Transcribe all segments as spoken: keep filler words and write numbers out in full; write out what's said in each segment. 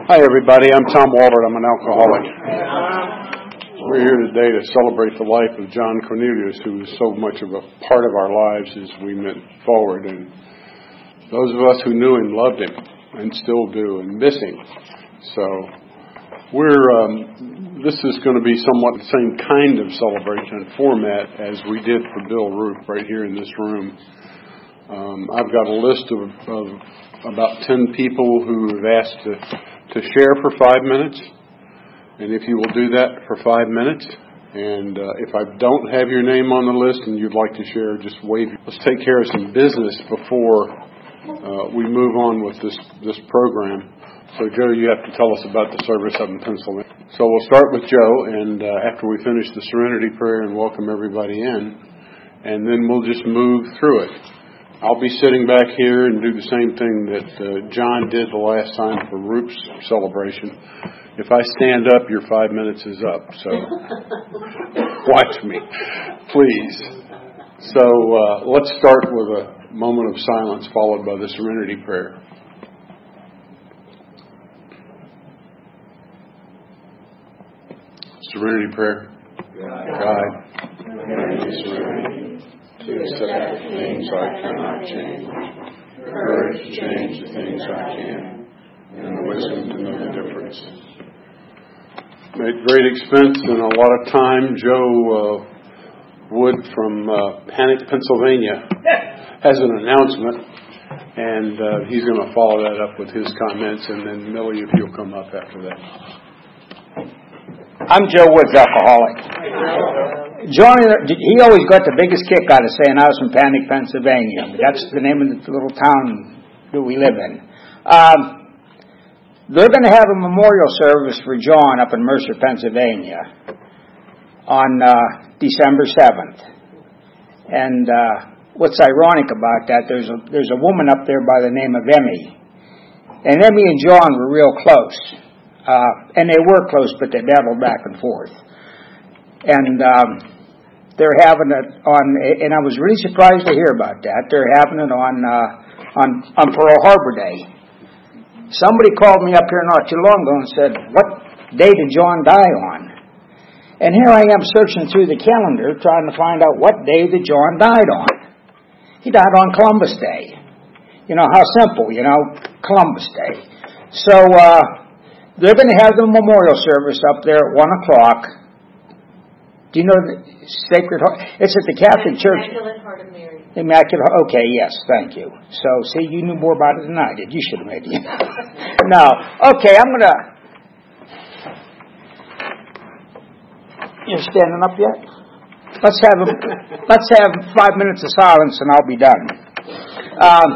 Hi, everybody. I'm Tom Walter. I'm an alcoholic. We're here today to celebrate the life of John Cornelius, who was so much of a part of our lives as we went forward. And those of us who knew him loved him and still do and miss him. So we're um, this is going to be somewhat the same kind of celebration and format as we did for Bill Roop right here in this room. Um, I've got a list of, of about ten people who have asked to to share for five minutes, and if you will do that for five minutes, and uh, if I don't have your name on the list and you'd like to share, just wave. Let's take care of some business before uh, we move on with this this program. So, Joe, you have to tell us about the service up in Pennsylvania. So we'll start with Joe, and uh, after we finish the Serenity Prayer and welcome everybody in, and then we'll just move through it. I'll be sitting back here and do the same thing that uh, John did the last time for Roop's celebration. If I stand up, your five minutes is up. So watch me, please. So uh, let's start with a moment of silence followed by the Serenity Prayer. Serenity Prayer. God, grant me serenity to accept the things I cannot change, the courage to change the things I can, and the wisdom to know the difference. At great expense and a lot of time, Joe uh, Wood from uh, Panic, Pennsylvania, has an announcement, and uh, he's going to follow that up with his comments, and then Millie, if you'll come up after that. I'm Joe Woods, alcoholic. John, he always got the biggest kick out of saying I was from Panic, Pennsylvania. That's the name of the little town that we live in. Um, they're going to have a memorial service for John up in Mercer, Pennsylvania on uh, December seventh. And uh, what's ironic about that, there's a, there's a woman up there by the name of Emmy. And Emmy and John were real close. Uh, and they were close, but they battled back and forth. And um, they're having it on, and I was really surprised to hear about that. They're having it on uh, on, on Pearl Harbor Day. Somebody called me up here not too long ago and said, "What day did John die on?" And here I am searching through the calendar trying to find out what day that John died on. He died on Columbus Day. You know, how simple, you know, Columbus Day. So uh, they're going to have the memorial service up there at one o'clock. Do you know the Sacred Heart? It's at the Catholic Church. Immaculate Heart of Mary. Immaculate Heart. Okay, yes, thank you. So, see, you knew more about it than I did. You should have made it. No. Okay, I'm going to... You're standing up yet? Let's have a, let's have five minutes of silence and I'll be done. Um,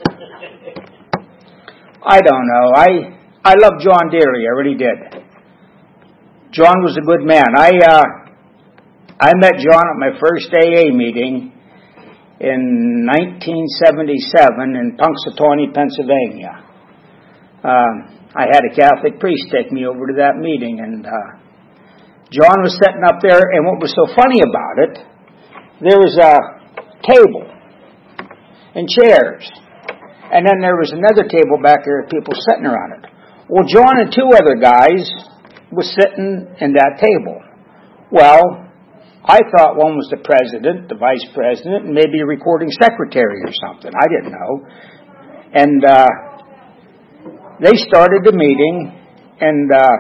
I don't know. I I love John dearly. I really did. John was a good man. I... Uh, I met John at my first A A meeting in nineteen seventy-seven in Punxsutawney, Pennsylvania. Uh, I had a Catholic priest take me over to that meeting, and uh, John was sitting up there, and what was so funny about it, there was a table and chairs, and then there was another table back there with people sitting around it. Well, John and two other guys were sitting in that table. Well, I thought one was the president, the vice president, and maybe a recording secretary or something. I didn't know. And uh, they started the meeting, and uh,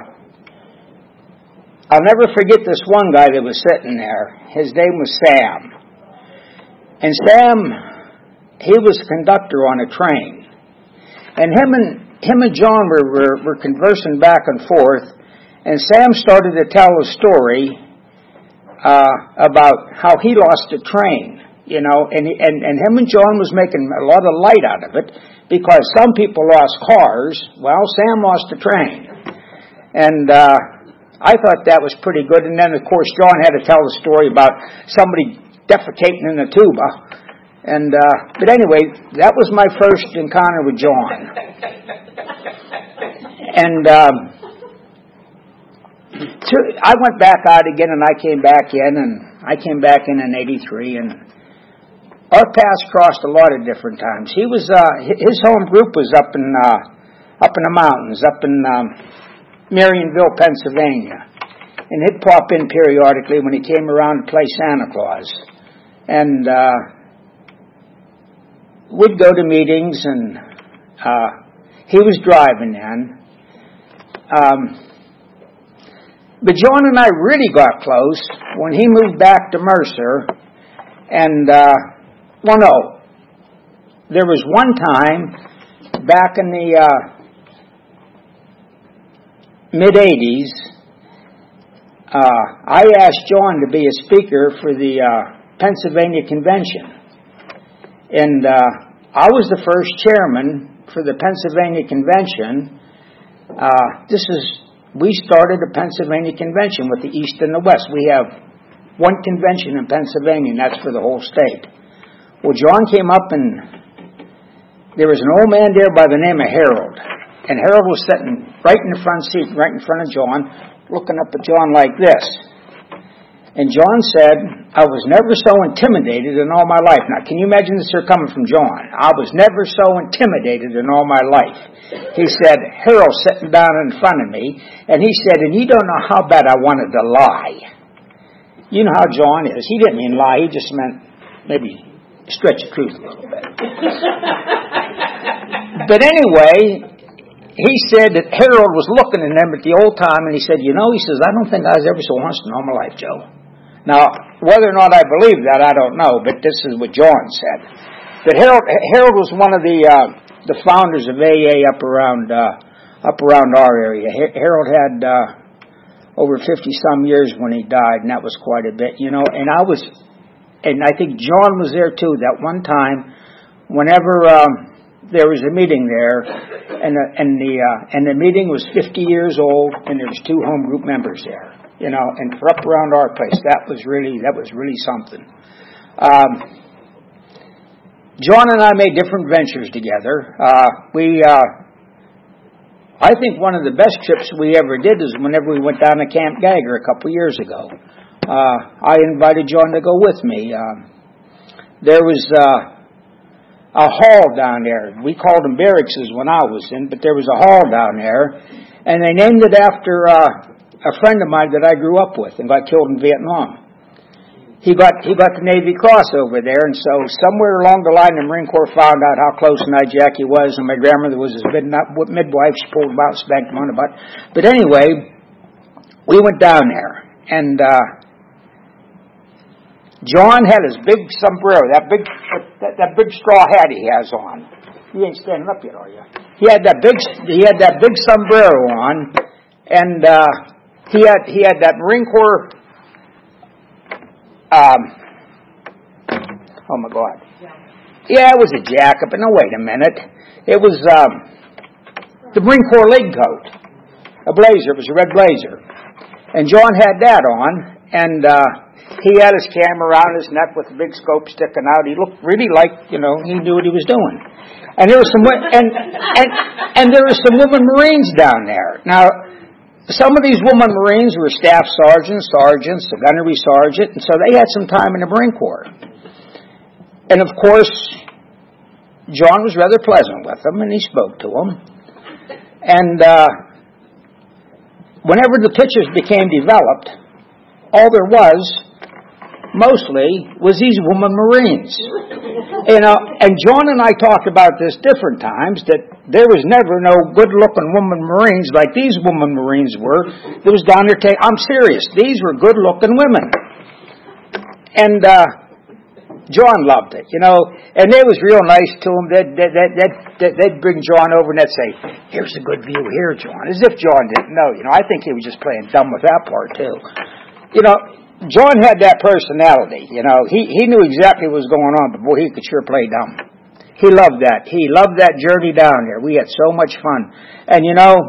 I'll never forget this one guy that was sitting there. His name was Sam. And Sam, he was a conductor on a train. And him and him and John were, were, were conversing back and forth, and Sam started to tell a story Uh, about how he lost a train, you know, and, and and him and John was making a lot of light out of it because some people lost cars. Well, Sam lost a train. And uh, I thought that was pretty good. And then, of course, John had to tell the story about somebody defecating in a tuba. And uh, but anyway, that was my first encounter with John. And... Um, I went back out again, and I came back in, and I came back in in eighty-three, and our paths crossed a lot of different times. He was, uh, his home group was up in uh, up in the mountains, up in um, Marionville, Pennsylvania. And he'd pop in periodically when he came around to play Santa Claus. And uh, we'd go to meetings, and uh, he was driving then. Um, but John and I really got close when he moved back to Mercer. And, uh, well, no, there was one time back in the uh, mid-eighties, uh, I asked John to be a speaker for the uh, Pennsylvania Convention. And uh, I was the first chairman for the Pennsylvania Convention. Uh, this is, we started a Pennsylvania Convention with the East and the West. We have one convention in Pennsylvania, and that's for the whole state. Well, John came up, and there was an old man there by the name of Harold. And Harold was sitting right in the front seat, right in front of John, looking up at John like this. And John said, I was never so intimidated in all my life. Now, can you imagine this here coming from John? I was never so intimidated in all my life. He said, Harold sitting down in front of me, and he said, and you don't know how bad I wanted to lie. You know how John is. He didn't mean lie. He just meant maybe stretch the truth a little bit. But anyway, he said that Harold was looking at him at the old time, and he said, you know, he says, I don't think I was ever so honest in all my life, Joe. Now, whether or not I believe that, I don't know, but this is what John said. That Harold, Harold was one of the uh, the founders of A A up around uh, up around our area. Harold had uh, over fifty some years when he died, and that was quite a bit, you know. And I was, and I think John was there too. That one time, whenever um, there was a meeting there, and the, and the uh, and the meeting was fifty years old, and there was two home group members there. You know, and for up around our place, that was really that was really something. Um, John and I made different ventures together. Uh, we, uh, I think, one of the best trips we ever did is whenever we went down to Camp Geiger a couple years ago. Uh, I invited John to go with me. Um, there was uh, a hall down there. We called them barracks when I was in, but there was a hall down there, and they named it after Uh, a friend of mine that I grew up with and got killed in Vietnam. He got he got the Navy Cross over there, and so somewhere along the line, the Marine Corps found out how close an eye Jack he was, and my grandmother was his midwife. She pulled him out, spanked him on the butt. But anyway, we went down there, and uh, John had his big sombrero, that big that, that big straw hat he has on. You ain't standing up yet, are you? He had that big he had that big sombrero on, and uh, He had he had that Marine Corps. Um, oh my God! Yeah, it was a jacket, but no, wait a minute. It was um, the Marine Corps league coat, a blazer. It was a red blazer, and John had that on, and uh, he had his camera around his neck with a big scope sticking out. He looked really like, you know, he knew what he was doing. And there was some and and and there were some women Marines down there. Now, some of these women Marines were staff sergeants, sergeants, a gunnery sergeant, and so they had some time in the Marine Corps. And of course, John was rather pleasant with them, and he spoke to them. And uh, whenever the pictures became developed, all there was, mostly, was these women Marines. You know, and John and I talked about this different times, that there was never no good-looking woman Marines like these women Marines were. There was down there, t- I'm serious, these were good-looking women. And uh, John loved it, you know, and they was real nice to him. They'd, they'd, they'd, they'd bring John over and they'd say, here's a good view here, John, as if John didn't know. You know, I think he was just playing dumb with that part, too. You know, John had that personality, you know. He he knew exactly what was going on, but boy, he could sure play dumb. He loved that. He loved that journey down there. We had so much fun. And, you know,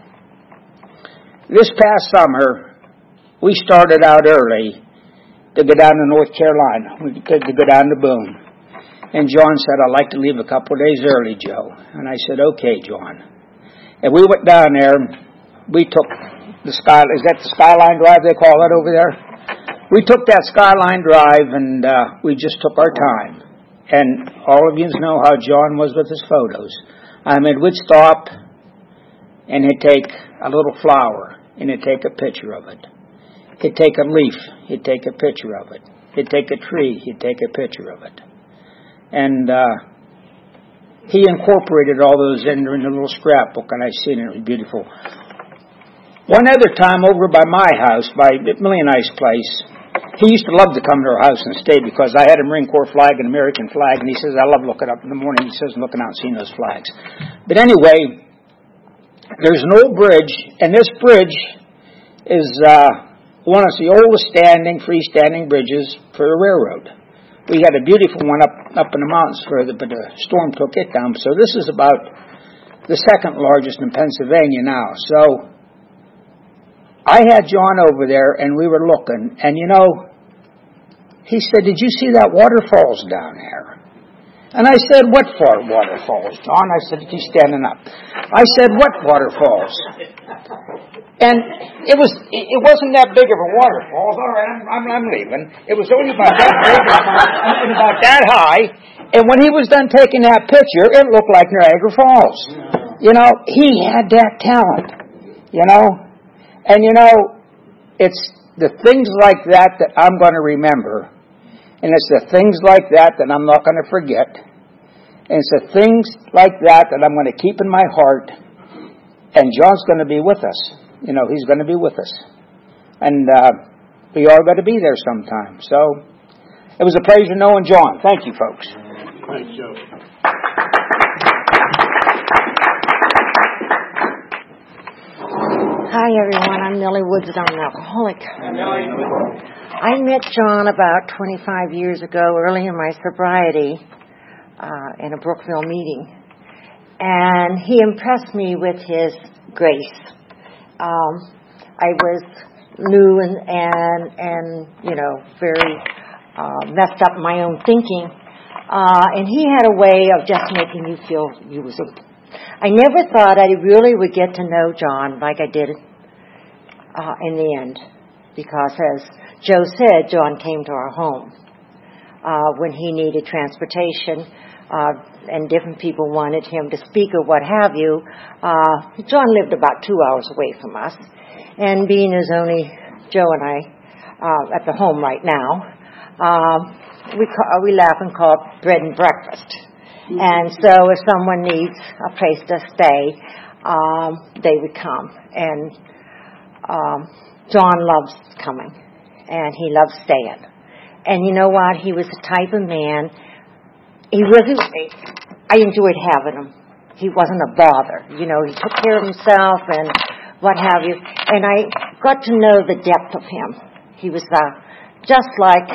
this past summer, we started out early to go down to North Carolina. We could to go down to Boone. And John said, I'd like to leave a couple of days early, Joe. And I said, okay, John. And we went down there. We took the sky, is that the Skyline Drive they call it over there? We took that Skyline Drive, and uh, we just took our time. And all of you know how John was with his photos. I mean, we'd stop and he'd take a little flower, and he'd take a picture of it. He'd take a leaf, he'd take a picture of it. He'd take a tree, he'd take a picture of it. And uh, he incorporated all those in, in a little scrapbook, and I seen it. It was beautiful. One other time over by my house, by Millie and I's place, he used to love to come to our house and stay because I had a Marine Corps flag and American flag, and he says, I love looking up in the morning. He says, looking out and seeing those flags. But anyway, there's an old bridge, and this bridge is uh, one of the oldest standing, freestanding bridges for the railroad. We had a beautiful one up, up in the mountains further, but the storm took it down. So this is about the second largest in Pennsylvania now. So I had John over there, and we were looking, and you know, he said, did you see that waterfalls down there? And I said, what for waterfalls, John? I said, he's standing up. I said, what waterfalls? And it was it wasn't that big of a waterfall. All right, I'm, I'm, I'm leaving. It was only about that big and about that high. And when he was done taking that picture, it looked like Niagara Falls. You know, he had that talent, you know. And, you know, it's the things like that that I'm going to remember. And it's the things like that that I'm not going to forget. And it's the things like that that I'm going to keep in my heart. And John's going to be with us. You know, he's going to be with us. And uh, we are going to be there sometime. So it was a pleasure knowing John. Thank you, folks. Thanks, Joe. Hi, everyone. I'm Millie Woods, and I'm an alcoholic. I met John about twenty-five years ago, early in my sobriety, uh, in a Brookville meeting. And he impressed me with his grace. Um, I was new and, and, and you know, very uh, messed up in my own thinking. Uh, and he had a way of just making you feel you was a I never thought I really would get to know John like I did uh, in the end, because as Joe said, John came to our home uh, when he needed transportation, uh, and different people wanted him to speak or what have you. Uh, John lived about two hours away from us, and being as only Joe and I uh, at the home right now, uh, we ca- we laugh and call it bread and breakfast. And so if someone needs a place to stay, um, they would come. And um, John loves coming, and he loves staying. And you know what? He was the type of man, he wasn't, I enjoyed having him. He wasn't a bother. You know, he took care of himself and what have you. And I got to know the depth of him. He was uh, just like...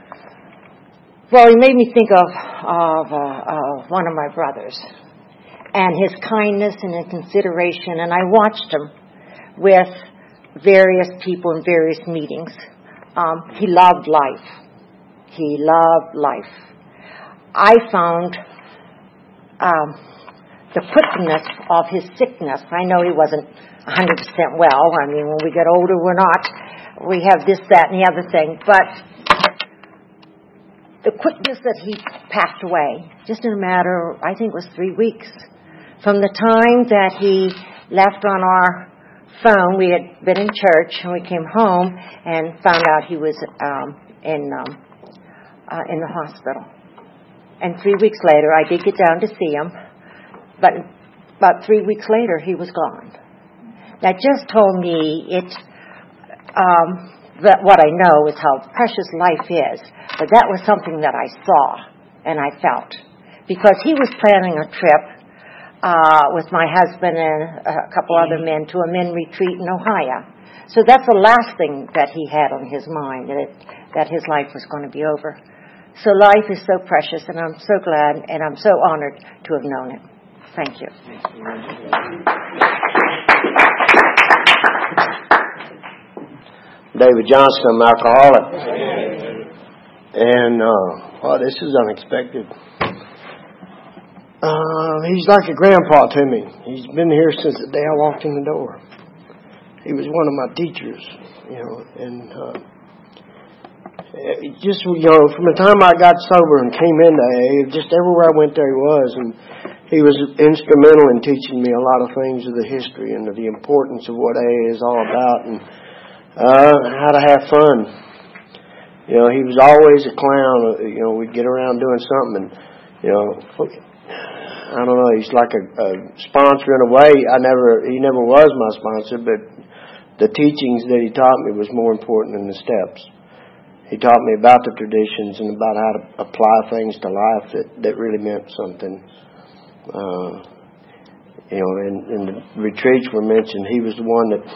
Well, he made me think of, of uh, uh, one of my brothers and his kindness and his consideration. And I watched him with various people in various meetings. Um, he loved life. He loved life. I found um, the quickness of his sickness. I know he wasn't one hundred percent well. I mean, when we get older, we're not. We have this, that, and the other thing. But the quickness that he passed away, just in a matter, I think it was three weeks. From the time that he left on our phone, we had been in church, and we came home and found out he was um, in um, uh, in the hospital. And three weeks later, I did get down to see him, but about three weeks later, he was gone. That just told me it. Um, That what I know is how precious life is. But that was something that I saw and I felt. Because he was planning a trip uh, with my husband and a couple other men to a men retreat in Ohio. So that's the last thing that he had on his mind, that, it, that his life was going to be over. So life is so precious, and I'm so glad and I'm so honored to have known it. Thank you. David Johnson, I'm an alcoholic. And, uh, well, this is unexpected. Uh, he's like a grandpa to me. He's been here since the day I walked in the door. He was one of my teachers, you know, and, uh, just, you know, from the time I got sober and came into A A, just everywhere I went there he was. And he was instrumental in teaching me a lot of things of the history and of the importance of what A A is all about, and uh, how to have fun. You know, he was always a clown. You know, we'd get around doing something, and you know, I don't know. He's like a, a sponsor in a way. I never, he never was my sponsor, but the teachings that he taught me was more important than the steps. He taught me about the traditions and about how to apply things to life that, that really meant something. Uh, you know, and, and the retreats were mentioned. He was the one that,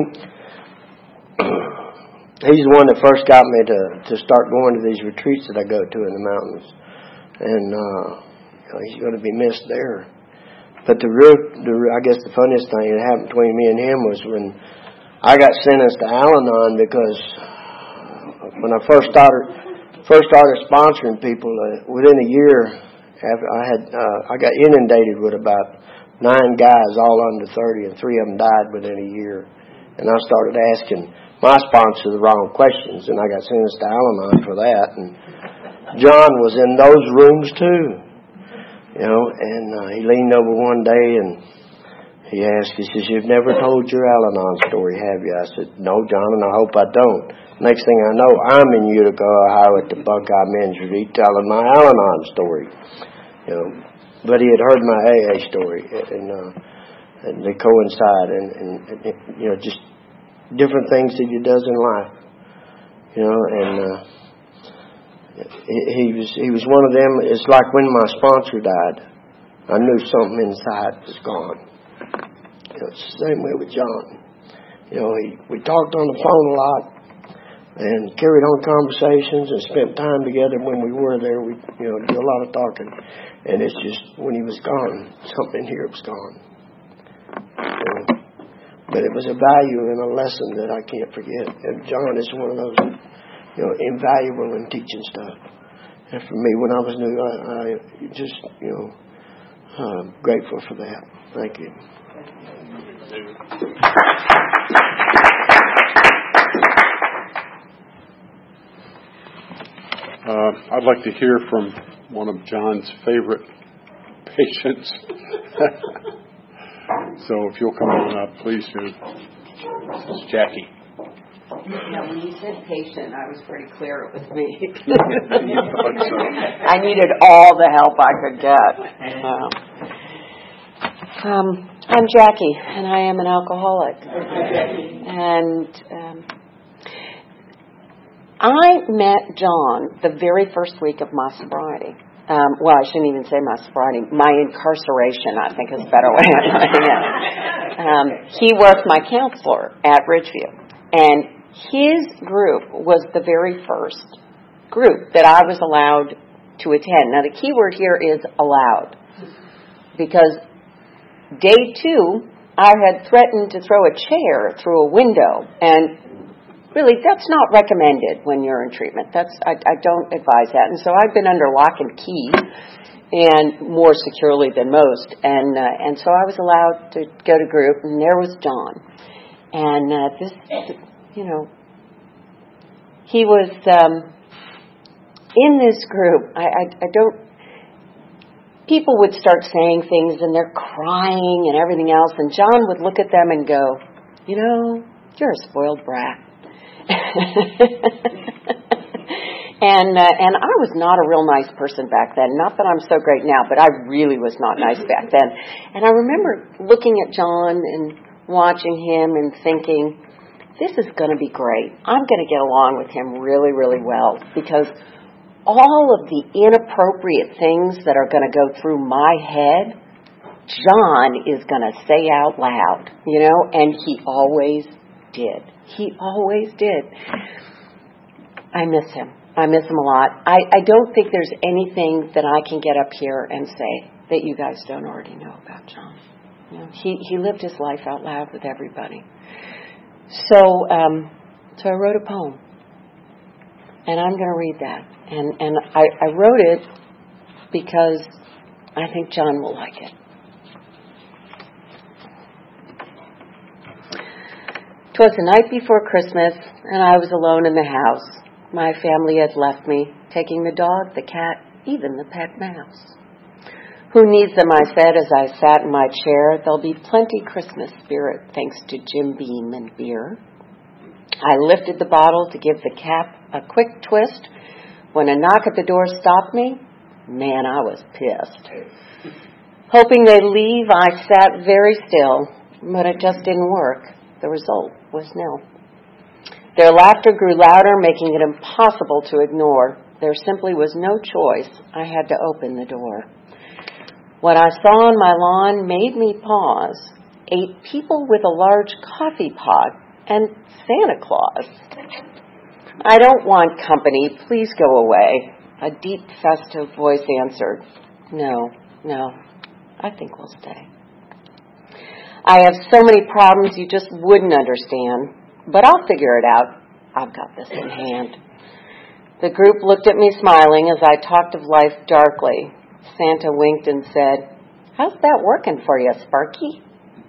he's the one that first got me to, to start going to these retreats that I go to in the mountains. And, uh, you know, he's going to be missed there. But the real, the, I guess the funniest thing that happened between me and him was when I got sentenced to Al-Anon, because when I first started, first started sponsoring people, uh, within a year, after I had, uh, I got inundated with about nine guys, all under thirty, and three of them died within a year. And I started asking my sponsor the wrong questions, and I got sentenced to Al-Anon for that. And John was in those rooms too, you know. And uh, he leaned over one day and he asked, he says, "You've never told your Al-Anon story, have you?" I said, "No, John, and I hope I don't." Next thing I know, I'm in Utica, Ohio at the Buckeye Men's Retreat telling my Al-Anon story. You know, but he had heard my A A story, and, uh, and they coincide, and, and, and, you know, just different things that he does in life. You know, and uh, he, he was he was one of them. It's like when my sponsor died, I knew something inside was gone. You know, it's the same way with John. You know, he, we talked on the phone a lot, and carried on conversations and spent time together. When we were there, we, you know, do a lot of talking. And it's just, when he was gone, something here was gone. And, but it was a value and a lesson that I can't forget. And John is one of those, you know, invaluable in teaching stuff. And for me, when I was new, I, I just, you know, I'm grateful for that. Thank you. Uh, I'd like to hear from one of John's favorite patients. So if you'll come on up, please do. This is Jackie. Yeah, when you said patient, I was pretty clear it was me. I needed all the help I could get. Um, um, I'm Jackie, and I am an alcoholic. And um, I met John the very first week of my sobriety. Um, well, I shouldn't even say my sobriety. My incarceration, I think, is a better way of putting it. Um, he was my counselor at Ridgeview. And his group was the very first group that I was allowed to attend. Now, the key word here is allowed. Because day two, I had threatened to throw a chair through a window, and really, that's not recommended when you're in treatment. That's I, I don't advise that. And so I've been under lock and key, and more securely than most. And uh, and so I was allowed to go to group, and there was John. And uh, this, you know, he was um, in this group. I, I, I don't. People would start saying things, and they're crying and everything else. And John would look at them and go, "You know, you're a spoiled brat." and uh, and I was not a real nice person back then. Not that I'm so great now, but I really was not nice back then. And I remember looking at John and watching him and thinking, this is going to be great. I'm going to get along with him really, really well, because all of the inappropriate things that are going to go through my head, John is going to say out loud, you know, and he always did. He always did. I miss him. I miss him a lot. I, I don't think there's anything that I can get up here and say that you guys don't already know about John. You know, he, he lived his life out loud with everybody. So, um, so I wrote a poem, and I'm going to read that. And, and I, I wrote it because I think John will like it. 'Twas the night before Christmas, and I was alone in the house. My family had left me, taking the dog, the cat, even the pet mouse. Who needs them, I said as I sat in my chair. There'll be plenty Christmas spirit thanks to Jim Beam and beer. I lifted the bottle to give the cap a quick twist. When a knock at the door stopped me, man, I was pissed. Hoping they'd leave, I sat very still, but it just didn't work. The result was nil. Their laughter grew louder, making it impossible to ignore. There simply was no choice. I had to open the door. What I saw on my lawn made me pause. Eight people with a large coffee pot and Santa Claus. I don't want company. Please go away. A deep, festive voice answered, No, no, I think we'll stay. I have so many problems you just wouldn't understand, but I'll figure it out. I've got this in hand. The group looked at me smiling as I talked of life darkly. Santa winked and said, How's that working for you, Sparky?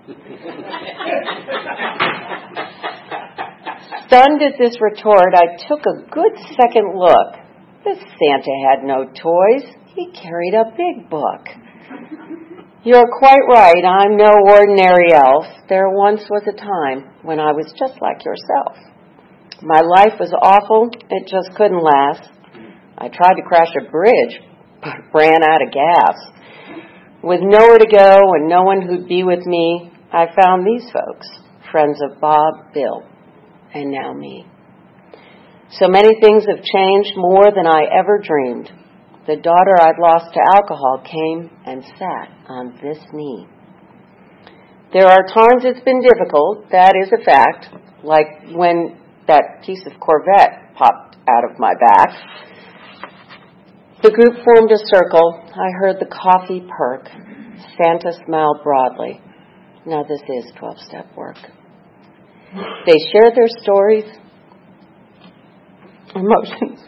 Stunned at this retort, I took a good second look. This Santa had no toys. He carried a big book. You're quite right. I'm no ordinary elf. There once was a time when I was just like yourself. My life was awful. It just couldn't last. I tried to crash a bridge, but ran out of gas. With nowhere to go and no one who'd be with me, I found these folks, friends of Bob, Bill, and now me. So many things have changed more than I ever dreamed. The daughter I'd lost to alcohol came and sat on this knee. There are times it's been difficult, that is a fact, like when that piece of Corvette popped out of my back. The group formed a circle. I heard the coffee perk. Santa smiled broadly. Now this is twelve-step work. They shared their stories, emotions.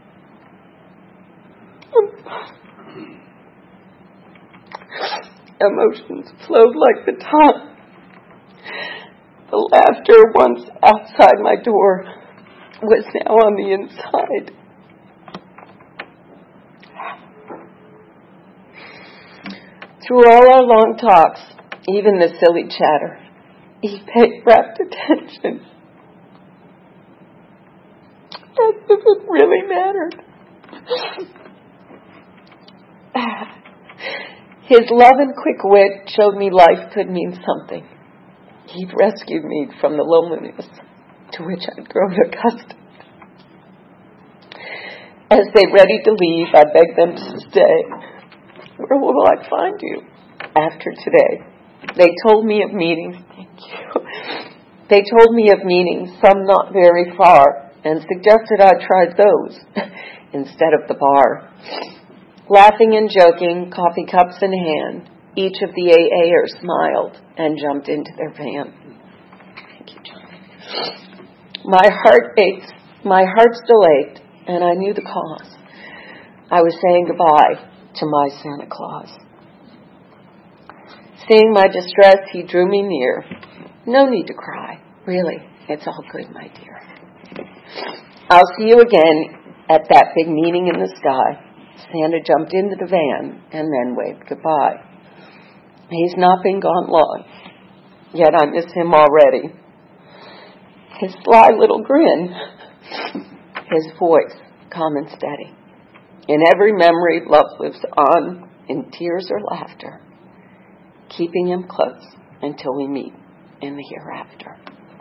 Emotions flowed like the tide. The laughter, once outside my door, was now on the inside. Through all our long talks, even the silly chatter, he paid rapt attention, as if it really mattered. His love and quick wit showed me life could mean something. He'd rescued me from the loneliness to which I'd grown accustomed. As they ready to leave, I begged them to stay. Where will I find you after today? They told me of meetings. Thank you. They told me of meetings, some not very far, and suggested I try those instead of the bar. Laughing and joking, coffee cups in hand, each of the A A'ers smiled and jumped into their van. Thank you, John. My heart ached, my heart still ached, and I knew the cause. I was saying goodbye to my Santa Claus. Seeing my distress, he drew me near. No need to cry. Really, it's all good, my dear. I'll see you again at that big meeting in the sky. Santa jumped into the van and then waved goodbye. He's not been gone long, yet I miss him already. His sly little grin, his voice calm and steady. In every memory, love lives on in tears or laughter, keeping him close until we meet in the hereafter.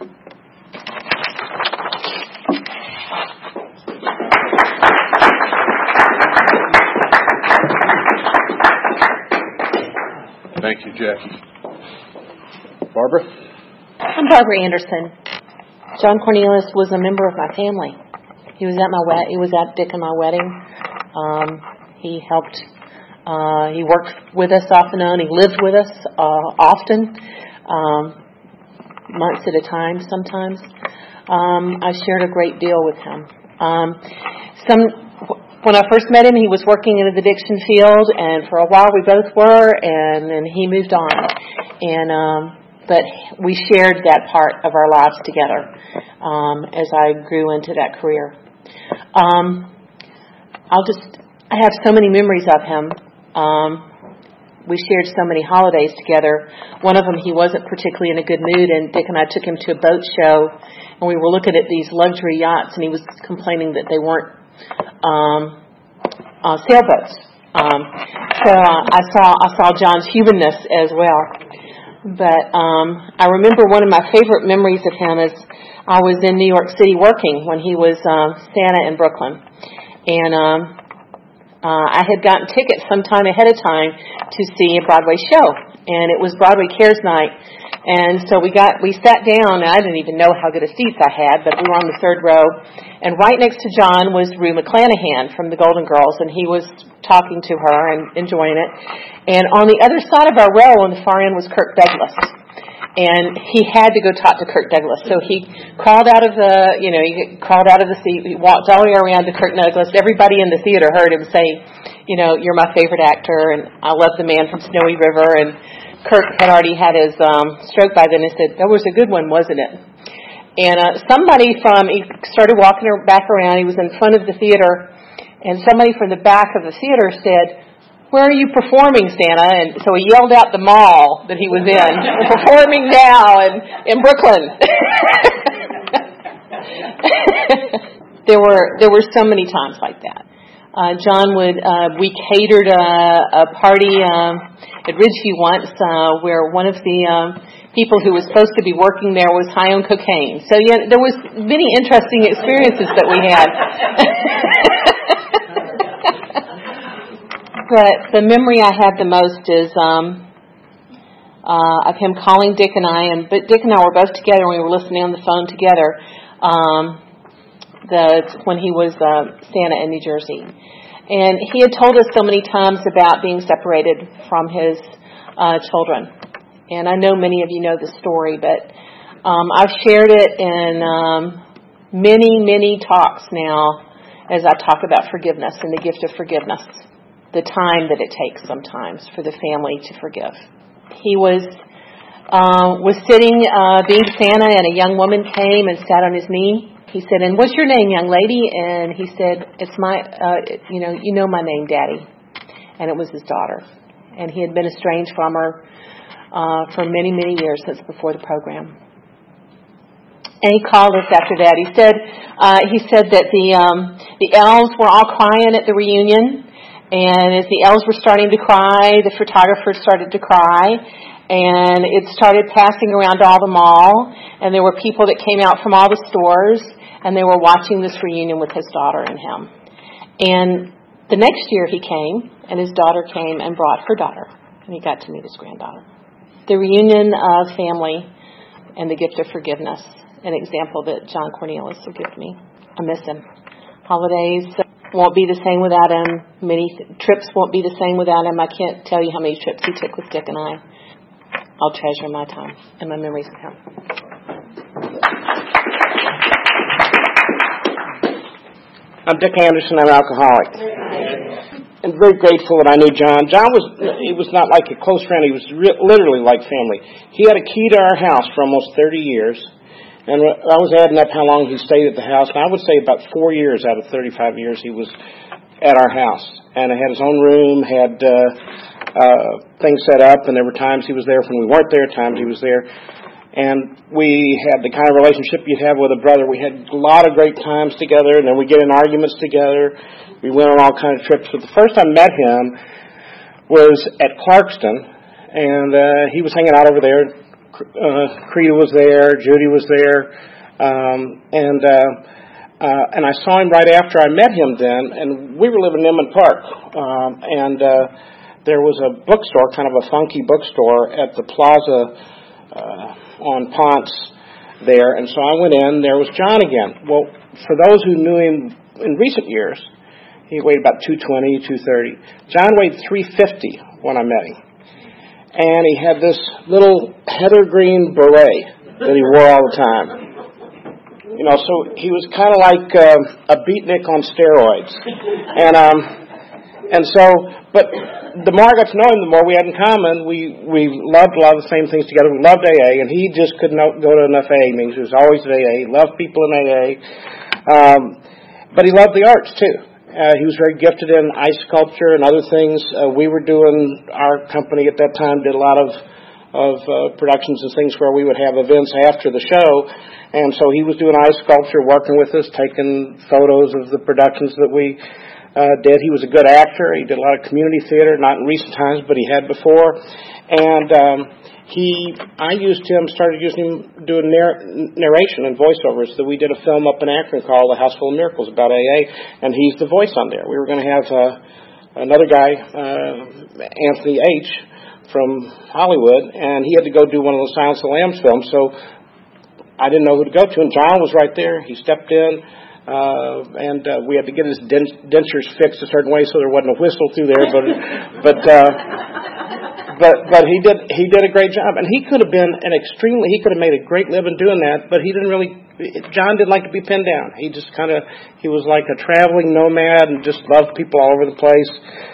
Thank you, Jackie. Barbara? I'm Barbara Anderson. John Cornelius was a member of my family. He was at my wed- He was at Dick and my wedding. Um, he helped. Uh, he worked with us off and on. He lived with us uh, often, um, months at a time. Sometimes um, I shared a great deal with him. Um, some. When I first met him, he was working in the addiction field, and for a while we both were, and then he moved on. And um, but we shared that part of our lives together um, as I grew into that career. Um, I'll just, I have so many memories of him. Um, we shared so many holidays together. One of them, he wasn't particularly in a good mood, and Dick and I took him to a boat show, and we were looking at these luxury yachts, and he was complaining that they weren't um, uh, sailboats. Um, so uh, I saw I saw John's humanness as well. But um, I remember one of my favorite memories of him is I was in New York City working when he was uh, Santa in Brooklyn, and um, Uh, I had gotten tickets sometime ahead of time to see a Broadway show, and it was Broadway Cares Night. And so we got, we sat down, and I didn't even know how good a seats I had, but we were on the third row. And right next to John was Rue McClanahan from the Golden Girls, and he was talking to her and enjoying it. And on the other side of our row, on the far end, was Kirk Douglas. And he had to go talk to Kirk Douglas. So he crawled out of the, you know, he crawled out of the seat. He walked all the way around to Kirk Douglas. Everybody in the theater heard him say, you know, you're my favorite actor, and I love the man from Snowy River. And Kirk had already had his um, stroke by then. He said, that was a good one, wasn't it? And uh, somebody from, he started walking back around. He was in front of the theater, and somebody from the back of the theater said, where are you performing, Santa? And so he yelled out the mall that he was in, performing now in, in Brooklyn. there were there were so many times like that. Uh, John would, uh, we catered a, a party um, at Ridgeview once uh, where one of the um, people who was supposed to be working there was high on cocaine. So yeah, there was many interesting experiences that we had. But the memory I have the most is um, uh, of him calling Dick and I, and but Dick and I were both together, and we were listening on the phone together. Um, the when he was uh, Santa in New Jersey, and he had told us so many times about being separated from his uh, children. And I know many of you know the story, but um, I've shared it in um, many, many talks now as I talk about forgiveness and the gift of forgiveness. The time that it takes sometimes for the family to forgive. He was uh, was sitting, uh, being Santa, and a young woman came and sat on his knee. He said, and what's your name, young lady? And he said, it's my, uh, you know, you know my name, Daddy. And it was his daughter. And he had been estranged from her uh, for many, many years since before the program. And he called us after that. He said, uh, he said that the um, the elves were all crying at the reunion. And as the elves were starting to cry, the photographer started to cry, and it started passing around all the mall, and there were people that came out from all the stores, and they were watching this reunion with his daughter and him. And the next year he came, and his daughter came and brought her daughter, and he got to meet his granddaughter. The reunion of family and the gift of forgiveness, an example that John Cornelius will give me. I miss him. Holidays won't be the same without him. Many th- trips won't be the same without him. I can't tell you how many trips he took with Dick and I. I'll treasure my time and my memories of him. I'm Dick Anderson. I'm an alcoholic. And very grateful that I knew John. John was, he was not like a close friend. He was re- literally like family. He had a key to our house for almost thirty years. And I was adding up how long he stayed at the house, and I would say about four years out of thirty-five years he was at our house. And he had his own room, had uh, uh, things set up, and there were times he was there when we weren't there, times he was there. And we had the kind of relationship you'd have with a brother. We had a lot of great times together, and then we'd get in arguments together. We went on all kinds of trips. But the first I met him was at Clarkston, and uh, he was hanging out over there. Uh, Creta was there, Judy was there, um, and uh, uh, and I saw him right after I met him then, and we were living in Inman Park, um, and uh, there was a bookstore, kind of a funky bookstore at the plaza uh, on Ponce there, and so I went in, there was John again. Well, for those who knew him in recent years, he weighed about two twenty, two thirty. John weighed three fifty when I met him. And he had this little heather green beret that he wore all the time. You know, so he was kind of like uh, a beatnik on steroids. And um, and so, but the more I got to know him, the more we had in common. We we loved a lot of the same things together. We loved A A, and he just couldn't go to enough A A meetings. He was always at A A. He loved people in A A. Um, but he loved the arts, too. Uh, he was very gifted in ice sculpture and other things. Uh, we were doing, our company at that time did a lot of, of uh, productions and things where we would have events after the show. And so he was doing ice sculpture, working with us, taking photos of the productions that we uh, did. He was a good actor. He did a lot of community theater, not in recent times, but he had before. And um, he, I used him, started using him doing narr- narration and voiceovers. So we did a film up in Akron called The House Full of Miracles about A A, and he's the voice on there. We were going to have uh, another guy, uh, Anthony H., from Hollywood, and he had to go do one of those Silence of the Lambs films, so I didn't know who to go to, and John was right there. He stepped in, uh, and uh, we had to get his dentures fixed a certain way so there wasn't a whistle through there, but but uh, but but he did he did a great job, and he could have been an extremely he could have made a great living doing that, but he didn't really. John didn't like to be pinned down. He just kind of he was like a traveling nomad and just loved people all over the place.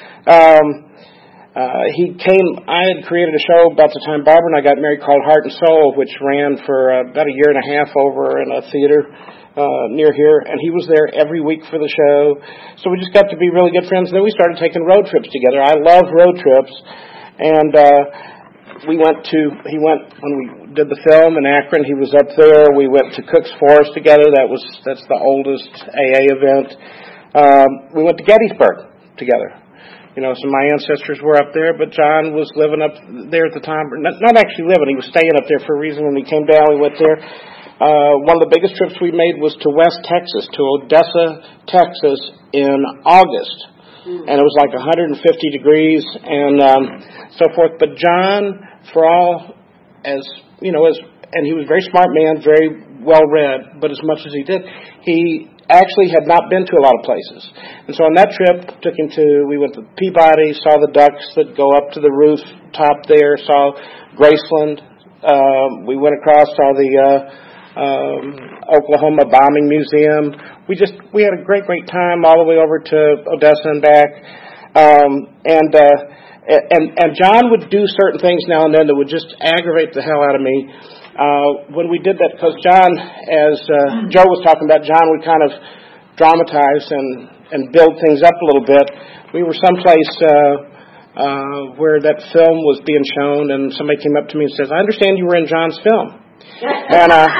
Um, Uh, he came, I had created a show about the time Barbara and I got married called Heart and Soul, which ran for uh, about a year and a half over in a theater uh, near here, and he was there every week for the show. So we just got to be really good friends, and then we started taking road trips together. I love road trips, and uh, we went to, he went, when we did the film in Akron, he was up there. We went to Cook's Forest together. That was, that's the oldest A A event. Um, we went to Gettysburg together. You know, so my ancestors were up there, but John was living up there at the time. Not, not actually living, he was staying up there for a reason. When he came down, we went there. Uh, one of the biggest trips we made was to West Texas, to Odessa, Texas, in August. And it was like one hundred fifty degrees and um, so forth. But John, for all as, you know, as, and he was a very smart man, very well-read, but as much as he did, he actually had not been to a lot of places. And so on that trip, took him to, we went to Peabody, saw the ducks that go up to the rooftop there, saw Graceland. Uh, we went across, saw the uh, um, Oklahoma Bombing Museum. We just, we had a great, great time all the way over to Odessa and back. Um, and, uh, and, and John would do certain things now and then that would just aggravate the hell out of me. Uh, when we did that, because John, as uh, Joe was talking about, John would kind of dramatize and, and build things up a little bit. We were someplace uh, uh, where that film was being shown, and somebody came up to me and says, "I understand you were in John's film." And uh,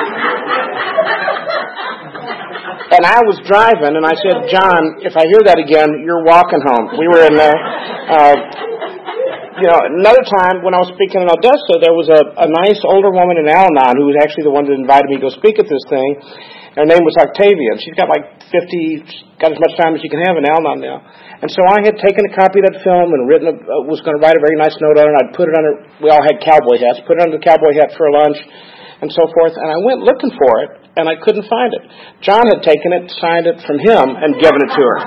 and I was driving, and I said, "John, if I hear that again, you're walking home." We were in there. Uh, You know, another time when I was speaking in Odessa, there was a, a nice older woman in Al-Anon who was actually the one that invited me to go speak at this thing. Her name was Octavia, and she's got like fifty, got as much time as you can have in Al-Anon now. And so I had taken a copy of that film and written, a, uh, was going to write a very nice note on it. I'd put it under, we all had cowboy hats, put it under the cowboy hat for lunch and so forth. And I went looking for it, and I couldn't find it. John had taken it, signed it from him, and given it to her.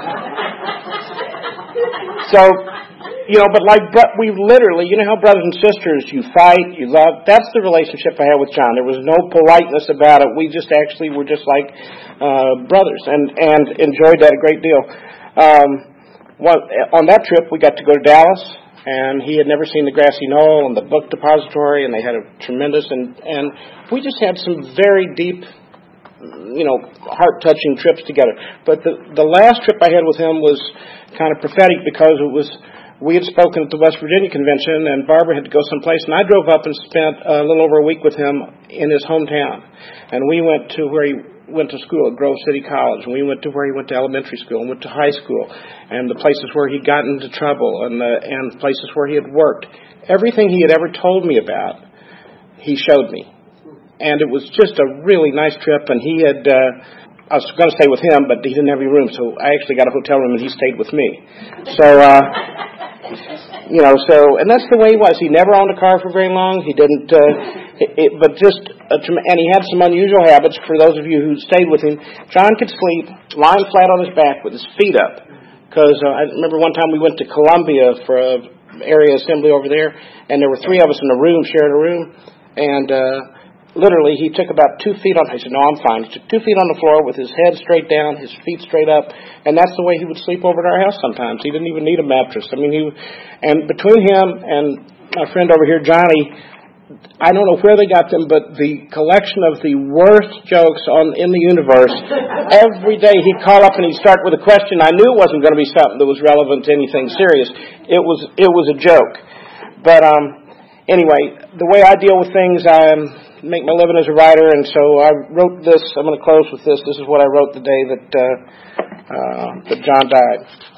So, you know, but like, but we literally, you know how brothers and sisters, you fight, you love, that's the relationship I had with John. There was no politeness about it. We just actually were just like uh, brothers and, and enjoyed that a great deal. Um, one, on that trip, we got to go to Dallas, and he had never seen the Grassy Knoll and the book depository, and they had a tremendous, and, and we just had some very deep, you know, heart-touching trips together. But the, the last trip I had with him was kind of prophetic because it was, we had spoken at the West Virginia Convention, and Barbara had to go someplace, and I drove up and spent a little over a week with him in his hometown. And we went to where he went to school at Grove City College, and we went to where he went to elementary school and went to high school, and the places where he got into trouble, and the, and places where he had worked. Everything he had ever told me about, he showed me. And it was just a really nice trip, and he had... Uh, I was going to stay with him, but he didn't have any room, so I actually got a hotel room, and he stayed with me. So, uh, you know, so, and that's the way he was. He never owned a car for very long. He didn't, uh, it, it, but just, uh, and he had some unusual habits. For those of you who stayed with him, John could sleep lying flat on his back with his feet up. Because uh, I remember one time we went to Columbia for an area assembly over there, and there were three of us in a room, sharing a room, and, uh, literally, he took about two feet on, I said, no, I'm fine. He took two feet on the floor with his head straight down, his feet straight up, and that's the way he would sleep over at our house sometimes. He didn't even need a mattress. I mean, he, and between him and my friend over here, Johnny, I don't know where they got them, but the collection of the worst jokes on in the universe, every day he'd call up and he'd start with a question. I knew it wasn't going to be something that was relevant to anything serious. It was it was a joke. But um, anyway, the way I deal with things, I make my living as a writer, and so I wrote this. I'm going to close with this. This is what I wrote the day that, uh, uh, that John died.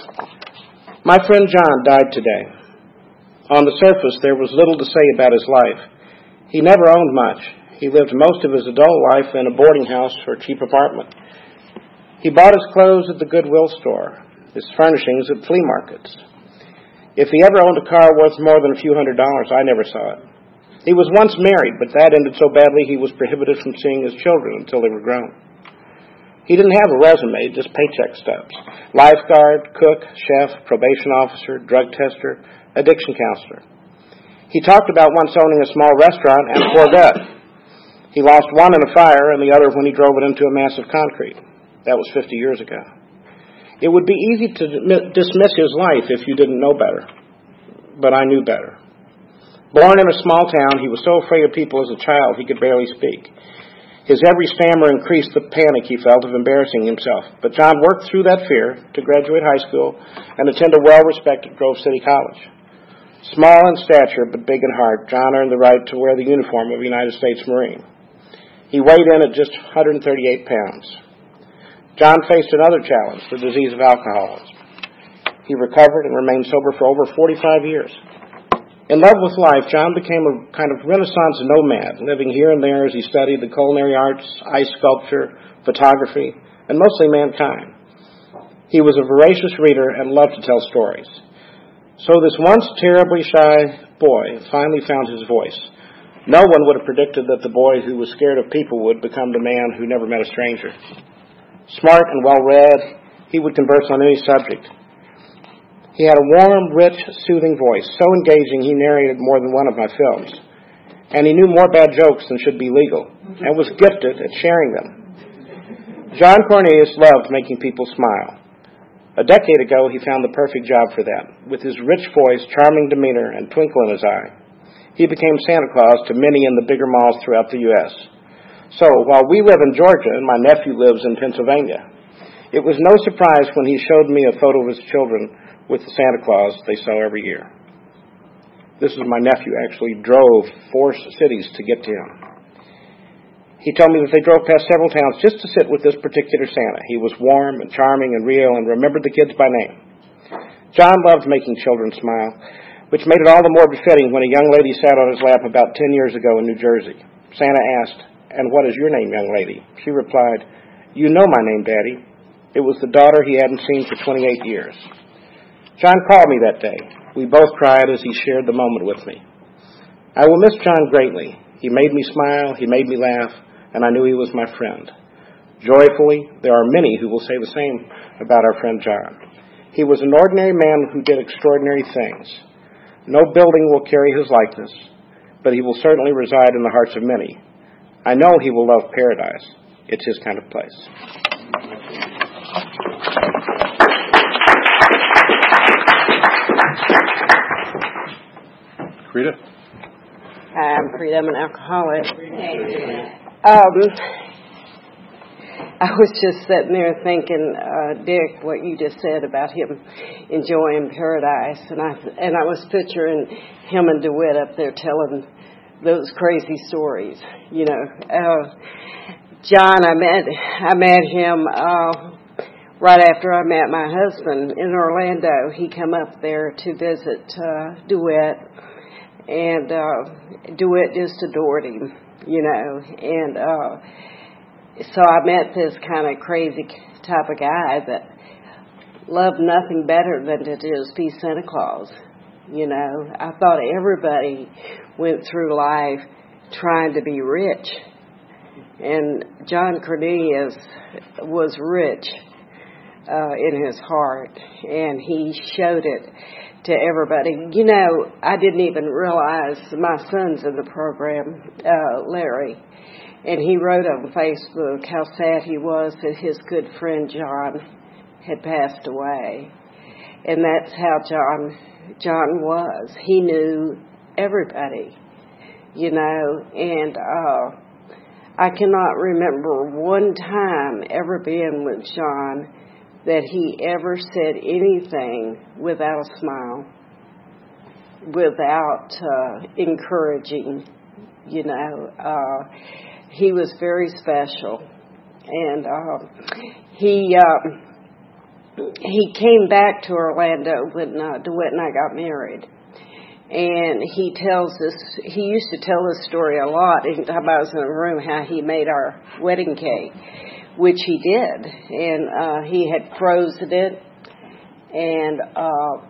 My friend John died today. On the surface, there was little to say about his life. He never owned much. He lived most of his adult life in a boarding house or cheap apartment. He bought his clothes at the Goodwill store, his furnishings at flea markets. If he ever owned a car worth more than a few hundred dollars, I never saw it. He was once married, but that ended so badly he was prohibited from seeing his children until they were grown. He didn't have a resume, just paycheck stubs. Lifeguard, cook, chef, probation officer, drug tester, addiction counselor. He talked about once owning a small restaurant and forgot. He lost one in a fire and the other when he drove it into a mass of concrete. That was fifty years ago. It would be easy to dismiss his life if you didn't know better. But I knew better. Born in a small town, he was so afraid of people as a child he could barely speak. His every stammer increased the panic he felt of embarrassing himself. But John worked through that fear to graduate high school and attend a well-respected Grove City College. Small in stature, but big in heart, John earned the right to wear the uniform of a United States Marine. He weighed in at just one hundred thirty-eight pounds. John faced another challenge, the disease of alcoholism. He recovered and remained sober for over forty-five years. In love with life, John became a kind of Renaissance nomad, living here and there as he studied the culinary arts, ice sculpture, photography, and mostly mankind. He was a voracious reader and loved to tell stories. So this once terribly shy boy finally found his voice. No one would have predicted that the boy who was scared of people would become the man who never met a stranger. Smart and well-read, he would converse on any subject. He had a warm, rich, soothing voice, so engaging he narrated more than one of my films. And he knew more bad jokes than should be legal, and was gifted at sharing them. John Cornelius loved making people smile. A decade ago, he found the perfect job for that. With his rich voice, charming demeanor, and twinkle in his eye, he became Santa Claus to many in the bigger malls throughout the U S So, while we live in Georgia and my nephew lives in Pennsylvania, it was no surprise when he showed me a photo of his children with the Santa Claus they saw every year. This is my nephew actually drove four cities to get to him. He told me that they drove past several towns just to sit with this particular Santa. He was warm and charming and real and remembered the kids by name. John loved making children smile, which made it all the more befitting when a young lady sat on his lap about ten years ago in New Jersey. Santa asked, "And what is your name, young lady?" She replied, "You know my name, Daddy." It was the daughter he hadn't seen for twenty-eight years. John called me that day. We both cried as he shared the moment with me. I will miss John greatly. He made me smile, he made me laugh, and I knew he was my friend. Joyfully, there are many who will say the same about our friend John. He was an ordinary man who did extraordinary things. No building will carry his likeness, but he will certainly reside in the hearts of many. I know he will love paradise. It's his kind of place. Rita? Hi, I'm Frida. I'm an alcoholic. Um, I was just sitting there thinking, uh, Dick, what you just said about him enjoying paradise, and I and I was picturing him and DeWitt up there telling those crazy stories. You know, uh, John, I met I met him uh, right after I met my husband in Orlando. He come up there to visit uh, DeWitt, and uh, DeWitt just adored him. You know, and. Uh, So I met this kind of crazy type of guy that loved nothing better than to just be Santa Claus. You know, I thought everybody went through life trying to be rich. And John Cornelius was rich uh, in his heart, and he showed it to everybody. You know, I didn't even realize my son's in the program, uh, Larry. And he wrote on Facebook how sad he was that his good friend John had passed away. And that's how John John was. He knew everybody. you know, and uh, I cannot remember one time ever being with John that he ever said anything without a smile, without uh, encouraging, you know. Uh, he was very special. And uh, he uh, he came back to Orlando when uh, DeWitt and I got married. And he tells this, he used to tell this story a lot. Anytime I was in the room, how he made our wedding cake, which he did. And uh, he had frozen it. And uh,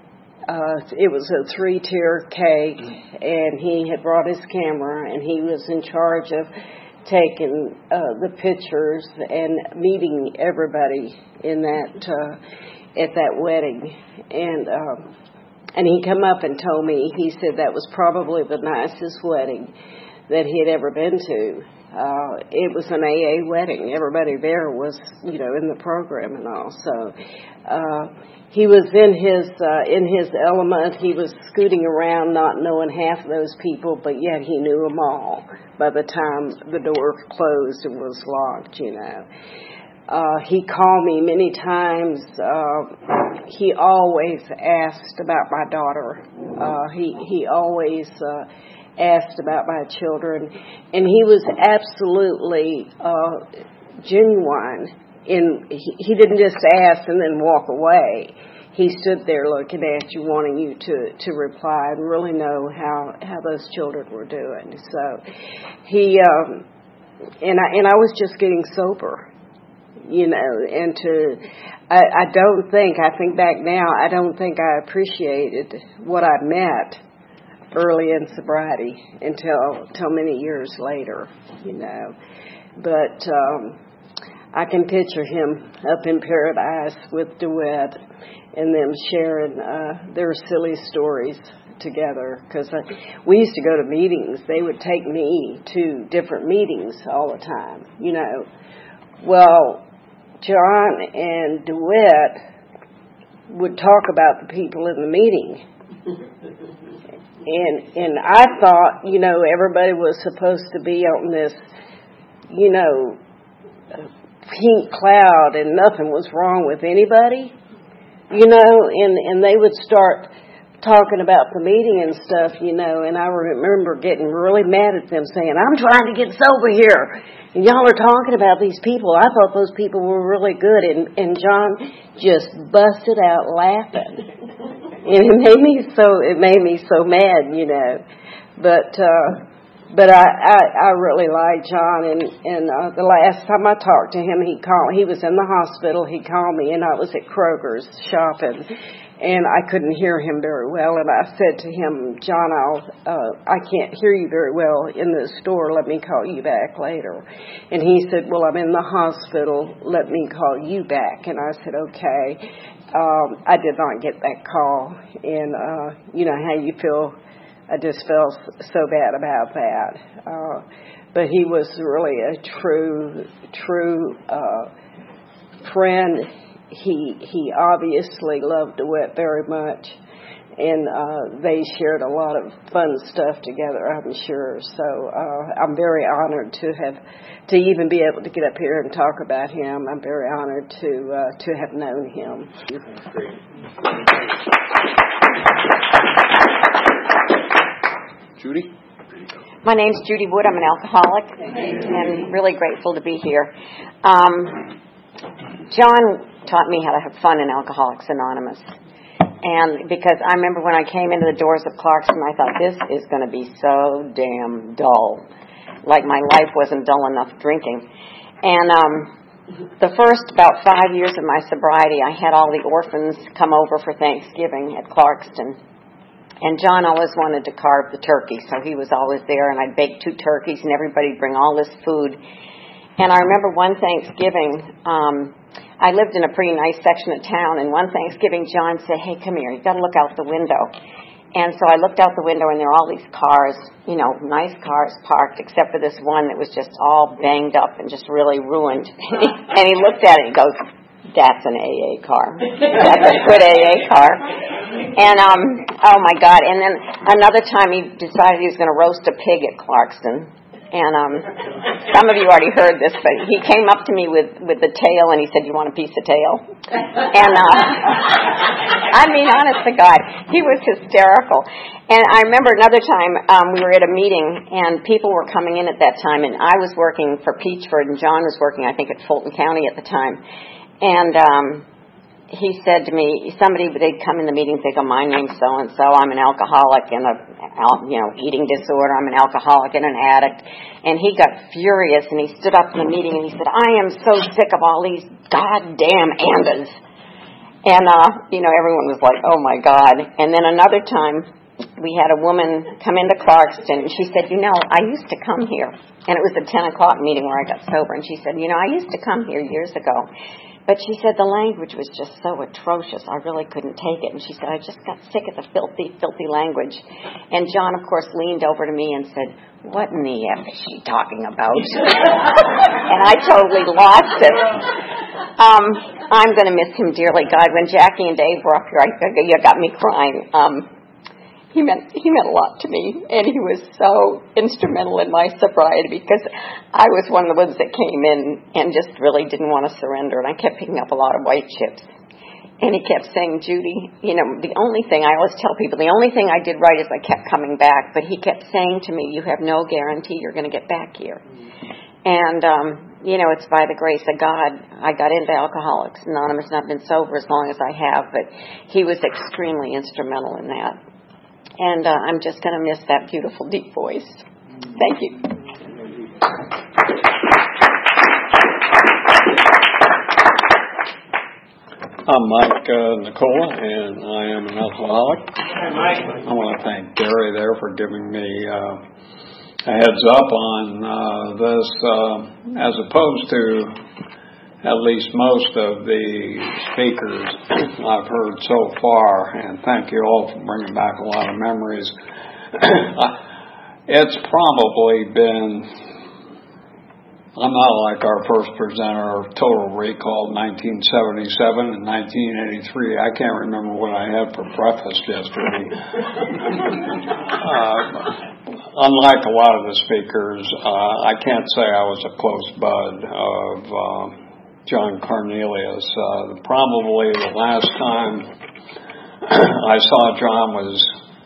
uh, it was a three-tier cake. And he had brought his camera. And he was in charge of taking uh, the pictures and meeting everybody in that, uh, at that wedding. And... Um, And he come up and told me, he said that was probably the nicest wedding that he had ever been to. Uh, it was an A A wedding. Everybody there was, you know, in the program and all. So uh, he was in his uh, in his element. He was scooting around, not knowing half of those people, but yet he knew them all by the time the door closed and was locked, you know. Uh, he called me many times. Uh, he always asked about my daughter. Uh, he he always uh, asked about my children, and he was absolutely uh, genuine. In he, he didn't just ask and then walk away. He stood there looking at you, wanting you to, to reply and really know how, how those children were doing. So he um, and I and I was just getting sober. You know, and to, I, I don't think, I think back now, I don't think I appreciated what I met early in sobriety until, until many years later, you know. But um, I can picture him up in paradise with DeWitt and them sharing uh, their silly stories together. Because we used to go to meetings. They would take me to different meetings all the time, you know. Well, John and DeWitt would talk about the people in the meeting. And and I thought, you know, everybody was supposed to be on this, you know, pink cloud and nothing was wrong with anybody. You know, and, and they would start talking about the meeting and stuff, you know, and I remember getting really mad at them saying, I'm trying to get sober here. And y'all are talking about these people. I thought those people were really good. And, and John just busted out laughing. And it made me so, it made me so mad, you know. But, uh, but I, I, I really like John. And, and, uh, the last time I talked to him, he called, he was in the hospital. He called me and I was at Kroger's shopping. And I couldn't hear him very well, and I said to him, John, I'll, uh, I can't hear you very well in the store. Let me call you back later. And he said, well, I'm in the hospital. Let me call you back. And I said, okay. Um, I did not get that call. And, uh, you know how you feel. I just felt so bad about that. Uh, but he was really a true, true uh, friend. He he obviously loved DeWitt very much, and uh, they shared a lot of fun stuff together, I'm sure. So uh, I'm very honored to have to even be able to get up here and talk about him. I'm very honored to uh, to have known him. Great. Judy? My name's Judy Wood. I'm an alcoholic, and really grateful to be here. Um, John taught me how to have fun in Alcoholics Anonymous. And because I remember when I came into the doors of Clarkston, I thought, this is going to be so damn dull. Like my life wasn't dull enough drinking. And um, the first about five years of my sobriety, I had all the orphans come over for Thanksgiving at Clarkston. And John always wanted to carve the turkey, so he was always there. And I'd bake two turkeys, and everybody'd bring all this food. And I remember one Thanksgiving, um, I lived in a pretty nice section of town, and one Thanksgiving, John said, hey, come here, you've got to look out the window. And so I looked out the window, and there were all these cars, you know, nice cars parked, except for this one that was just all banged up and just really ruined. And he looked at it and he goes, that's an A A car. That's a good A A car. And, um, oh my God. And then another time he decided he was going to roast a pig at Clarkson. And um, some of you already heard this, but he came up to me with, with the tail, and he said, "You want a piece of tail?" And uh, I mean, honest to God, he was hysterical. And I remember another time um, we were at a meeting, and people were coming in at that time, and I was working for Peachford, and John was working, I think, at Fulton County at the time. And um, he said to me, somebody, they'd come in the meeting and say, "Oh, my name's so-and-so, I'm an alcoholic and a, you know, eating disorder, I'm an alcoholic and an addict." And he got furious, and he stood up in the meeting, and he said, "I am so sick of all these goddamn andas." And, uh, you know, everyone was like, "Oh, my God." And then another time, we had a woman come into Clarkston, and she said, "You know, I used to come here." And it was a ten o'clock meeting where I got sober, and she said, "You know, I used to come here years ago." But she said the language was just so atrocious, I really couldn't take it. And she said, "I just got sick of the filthy, filthy language." And John, of course, leaned over to me and said, "What in the F is she talking about?" And I totally lost it. Um, I'm going to miss him dearly, God. When Jackie and Dave were up here, I, you got me crying. Um, He meant he meant a lot to me, and he was so instrumental in my sobriety because I was one of the ones that came in and just really didn't want to surrender, and I kept picking up a lot of white chips. And he kept saying, "Judy, you know, the only thing," I always tell people, the only thing I did right is I kept coming back, but he kept saying to me, "You have no guarantee you're going to get back here." And, um, you know, it's by the grace of God I got into Alcoholics Anonymous, and I've been sober as long as I have, but he was extremely instrumental in that. And uh, I'm just going to miss that beautiful, deep voice. Thank you. I'm Mike uh, Nicola, and I am an alcoholic. Hi, Mike. I want to thank Gary there for giving me uh, a heads up on uh, this, uh, as opposed to at least most of the speakers I've heard so far, and thank you all for bringing back a lot of memories. It's probably been, I'm not like our first presenter of Total Recall, nineteen seventy-seven and nineteen eighty-three. I can't remember what I had for breakfast yesterday. uh, unlike a lot of the speakers, uh, I can't say I was a close bud of uh, John Cornelius. Uh, probably the last time I saw John was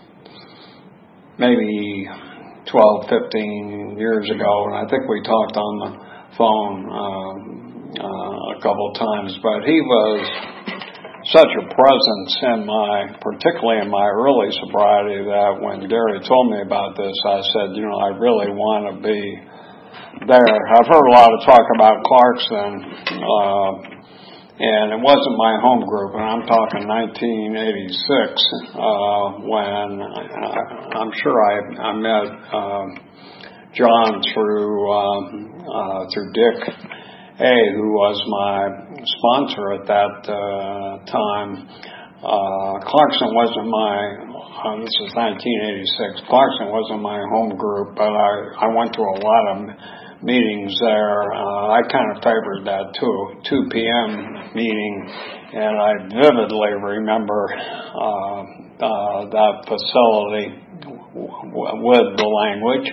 maybe twelve, fifteen years ago, and I think we talked on the phone um, uh, a couple of times, but he was such a presence in my, particularly in my early sobriety, that when Gary told me about this, I said, you know, I really want to be there. I've heard a lot of talk about Clarkson, uh, and it wasn't my home group, and I'm talking nineteen eighty-six, uh, when I, I'm sure I, I met uh, John through um, uh, through Dick A., who was my sponsor at that uh, time. Uh, Clarkson wasn't my, uh, this is nineteen eighty-six, Clarkson wasn't my home group, but I, I went to a lot of meetings there. Uh, I kind of favored that two p.m. meeting, and I vividly remember uh, uh, that facility w- with the language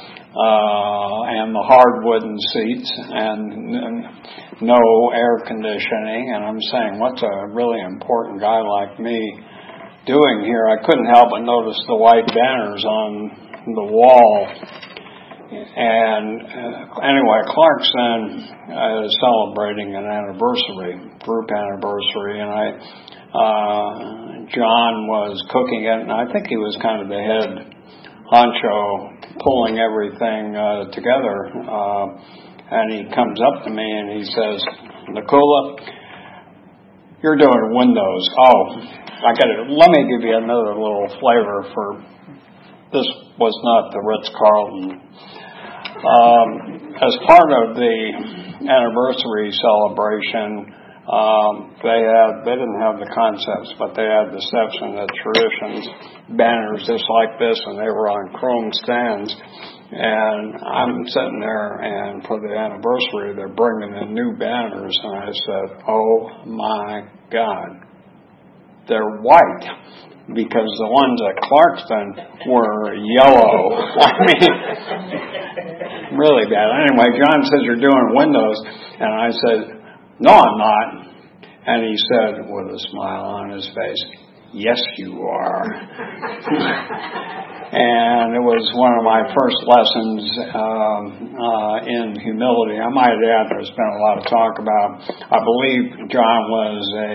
uh, and the hard wooden seats and, and no air conditioning. And I'm saying, what's a really important guy like me doing here? I couldn't help but notice the white banners on the wall. And uh, anyway, Clarkson uh, is celebrating an anniversary, group anniversary, and I, uh, John was cooking it, and I think he was kind of the head honcho, pulling everything uh, together. Uh, and he comes up to me and he says, "Nicola, you're doing Windows." Oh, I got it. Let me give you another little flavor for this. Was not the Ritz-Carlton. Um, as part of the anniversary celebration, um, they had they didn't have the concepts, but they had the steps and the traditions banners just like this, and they were on chrome stands. And I'm sitting there, and for the anniversary, they're bringing in new banners, and I said, "Oh my God, they're white, because the ones at Clarkston were yellow. I mean, really bad. Anyway, John says, you're doing windows. And I said, no, I'm not. And he said, with a smile on his face, yes, you are. And it was one of my first lessons um, uh, in humility. I might add, there's been a lot of talk about, I believe John was a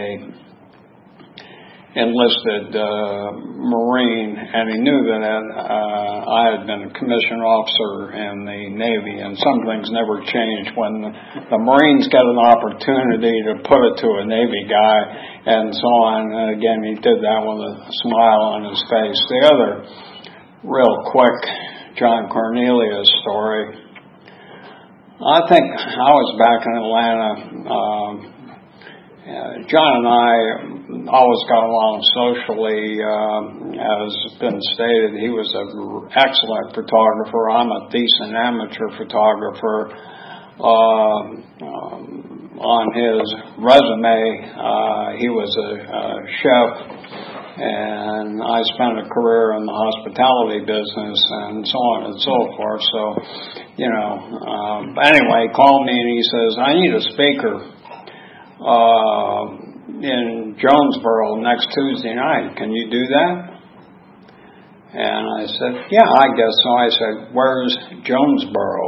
enlisted uh, Marine, and he knew that uh, I had been a commissioned officer in the Navy, and some things never change when the, the Marines get an opportunity to put it to a Navy guy and so on. And again, he did that with a smile on his face. The other real quick John Cornelius story, I think I was back in Atlanta. Um, Uh, John and I always got along socially. Um, as been stated, he was an excellent photographer. I'm a decent amateur photographer. Uh, um, on his resume, uh, he was a, a chef, and I spent a career in the hospitality business and so on and so forth. So, you know, um, anyway, he called me and he says, I need a speaker Uh, in Jonesboro next Tuesday night. Can you do that? And I said, yeah, I guess so. I said, where's Jonesboro?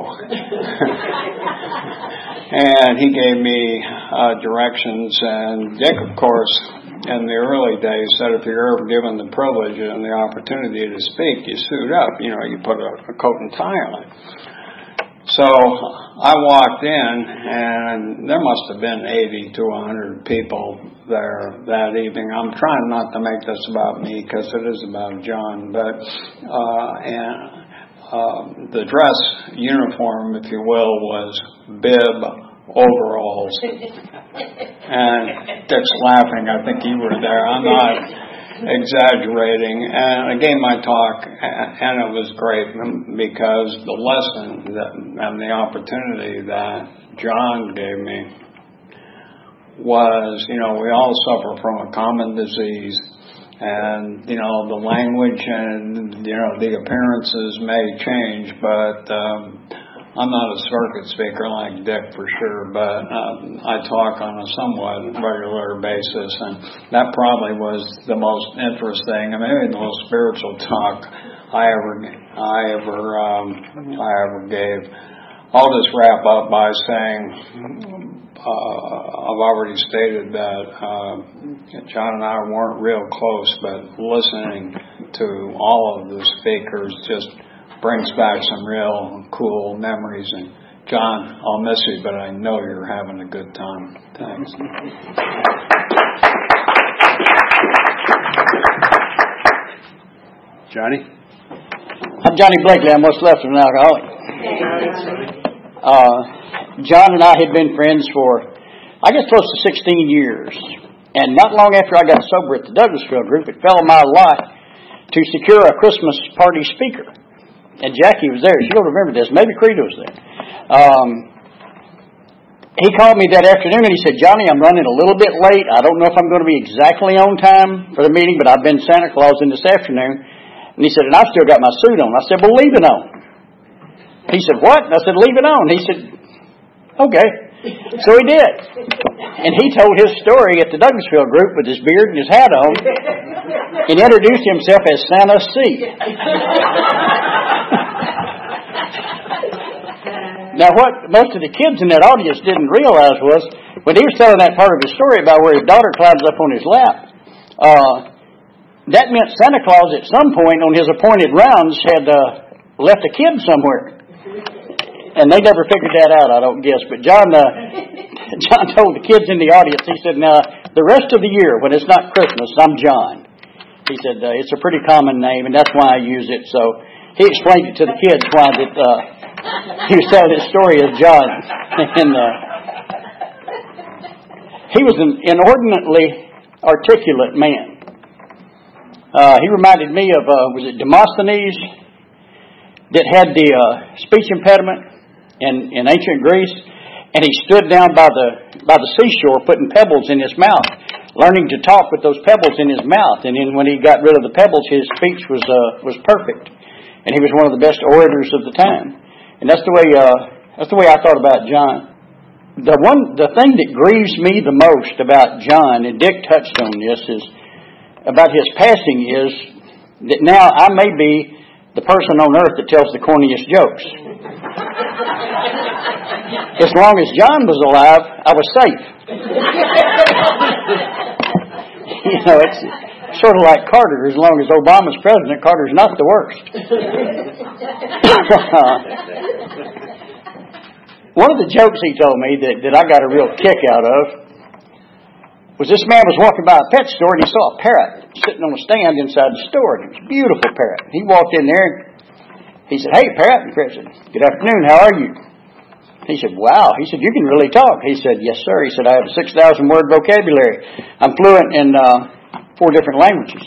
And he gave me uh, directions. And Dick, of course, in the early days said if you're ever given the privilege and the opportunity to speak, you suit up. You know, you put a, a coat and tie on it. So I walked in, and there must have been eighty to one hundred people there that evening. I'm trying not to make this about me because it is about John, but uh, and uh, the dress uniform, if you will, was bib overalls. And Dick's laughing. I think you were there. I'm not exaggerating. And I gave my talk, and it was great because the lesson that, and the opportunity that John gave me was, you know, we all suffer from a common disease, and, you know, the language and, you know, the appearances may change, but um, I'm not a circuit speaker like Dick for sure, but um, I talk on a somewhat regular basis, and that probably was the most interesting and maybe the most spiritual talk I ever I ever um, I ever gave. I'll just wrap up by saying uh, I've already stated that uh, John and I weren't real close, but listening to all of the speakers just brings back some real cool memories. And John, I'll miss you, but I know you're having a good time. Thanks. Johnny? I'm Johnny Blakely. I'm what's left of an alcoholic. Uh, John and I had been friends for, I guess, close to sixteen years. And not long after I got sober at the Douglasville group, it fell in my lot to secure a Christmas party speaker. And Jackie was there. She'll remember this. Maybe Credo was there. Um, he called me that afternoon and he said, Johnny, I'm running a little bit late. I don't know if I'm going to be exactly on time for the meeting, but I've been Santa Clausing this afternoon. And he said, and I've still got my suit on. I said, well, leave it on. He said, what? And I said, leave it on. He said, okay. So he did. And he told his story at the Douglasville group with his beard and his hat on and introduced himself as Santa C. Now, what most of the kids in that audience didn't realize was when he was telling that part of his story about where his daughter climbs up on his lap, uh, that meant Santa Claus at some point on his appointed rounds had uh, left a kid somewhere. And they never figured that out, I don't guess. But John uh, John told the kids in the audience, he said, now, the rest of the year, when it's not Christmas, I'm John. He said, uh, it's a pretty common name, and that's why I use it. So he explained it to the kids why that uh, he was telling his story as John. And uh, he was an inordinately articulate man. Uh, he reminded me of, uh, was it Demosthenes that had the uh, speech impediment in, in ancient Greece, and he stood down by the by the seashore putting pebbles in his mouth, learning to talk with those pebbles in his mouth. And then when he got rid of the pebbles, his speech was uh, was perfect, and he was one of the best orators of the time. And that's the way uh, that's the way I thought about John. The one, the thing that grieves me the most about John, and Dick touched on this, is about his passing, is that now I may be the person on earth that tells the corniest jokes. As long as John was alive, I was safe. You know, it's sort of like Carter. As long as Obama's president, Carter's not the worst. One of the jokes he told me that, that I got a real kick out of was this man was walking by a pet store and he saw a parrot sitting on a stand inside the store. And it was a beautiful parrot. He walked in there and he said, "Hey, parrot." And the parrot said, "Good afternoon, how are you?" He said, "Wow." He said, "You can really talk." He said, "Yes, sir." He said, "I have a six thousand word vocabulary. I'm fluent in uh, four different languages."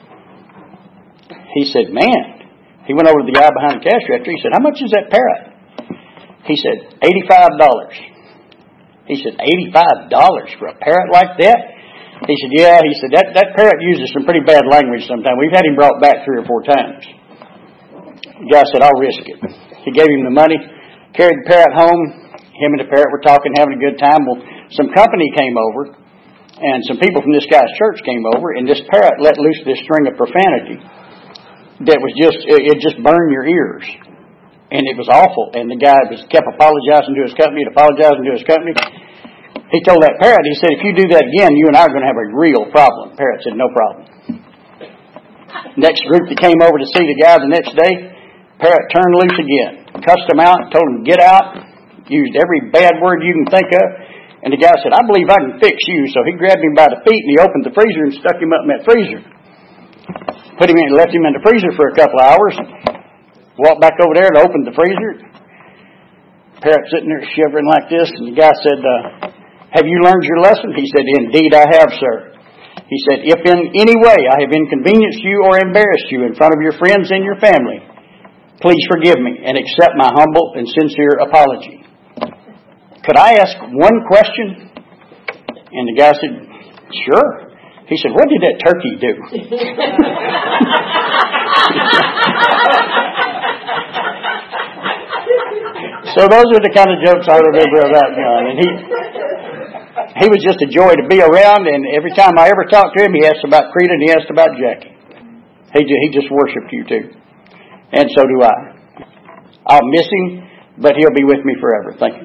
He said, "Man." He went over to the guy behind the cash register. He said, "How much is that parrot?" He said, eighty-five dollars. He said, eighty-five dollars for a parrot like that? He said, "Yeah." He said, that, that parrot uses some pretty bad language sometimes. We've had him brought back three or four times. The guy said, "I'll risk it." He gave him the money, carried the parrot home. Him and the parrot were talking, having a good time. Well, some company came over, and some people from this guy's church came over, and this parrot let loose this string of profanity that was just, it, it just burned your ears. And it was awful. And the guy was kept apologizing to his company and apologizing to his company. He told that parrot, he said, "If you do that again, you and I are going to have a real problem." Parrot said, "No problem." Next group that came over to see the guy the next day, parrot turned loose again. Cussed him out, told him to get out, used every bad word you can think of. And the guy said, "I believe I can fix you." So he grabbed him by the feet and he opened the freezer and stuck him up in that freezer. Put him in, left him in the freezer for a couple of hours. Walked back over there and opened the freezer. Parrot sitting there shivering like this, and the guy said, uh, "Have you learned your lesson?" He said, "Indeed I have, sir." He said, "If in any way I have inconvenienced you or embarrassed you in front of your friends and your family, please forgive me and accept my humble and sincere apology. Could I ask one question?" And the guy said, "Sure." He said, "What did that turkey do?" So those are the kind of jokes I remember about John. And he he was just a joy to be around, and every time I ever talked to him, he asked about Creta and he asked about Jackie. He, he just worshipped you too. And so do I. I'll miss him, but he'll be with me forever. Thank you.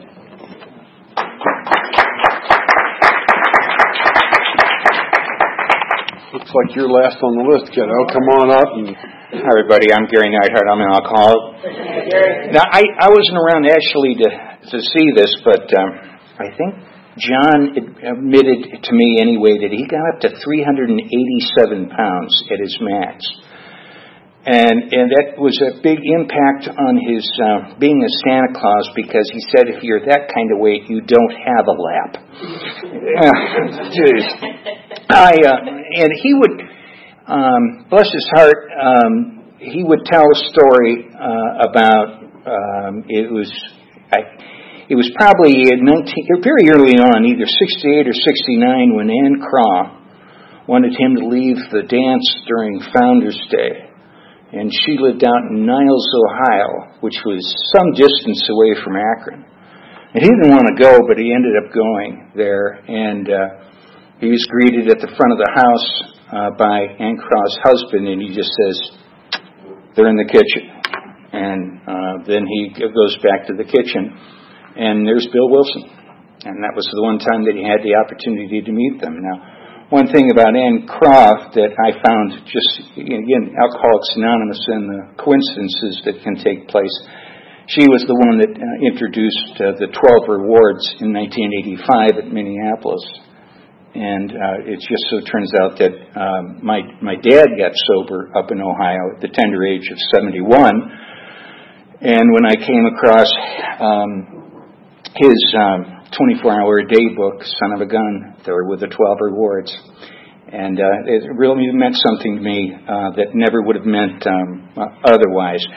Looks like you're last on the list, kiddo. Come on up. And... Hi, everybody. I'm Gary Neidhart. I'm an alcoholic. Now, I, I wasn't around actually to, to see this, but um, I think John admitted to me anyway that he got up to three hundred eighty-seven pounds at his max. And and that was a big impact on his uh, being a Santa Claus, because he said if you're that kind of weight, you don't have a lap. Jeez. I uh, and he would, um, bless his heart, um, he would tell a story uh, about um, it was I, it was probably in nineteen very early on, either sixty-eight or sixty-nine, when Ann Craw wanted him to leave the dance during Founders Day. And she lived out in Niles, Ohio, which was some distance away from Akron. And he didn't want to go, but he ended up going there. And uh, he was greeted at the front of the house uh, by Ann Craw's husband, and he just says, "They're in the kitchen." And uh, then he goes back to the kitchen, and there's Bill Wilson. And that was the one time that he had the opportunity to meet them. Now, one thing about Ann Craw that I found, just, again, Alcoholics Anonymous and the coincidences that can take place, she was the one that uh, introduced uh, the twelve rewards in nineteen eighty-five at Minneapolis. And uh, it just so turns out that um, my my dad got sober up in Ohio at the tender age of seventy-one. And when I came across um, his um, twenty-four hour a day book, Son of a Gun, there with the twelve rewards. And uh, it really meant something to me uh, that never would have meant um, otherwise.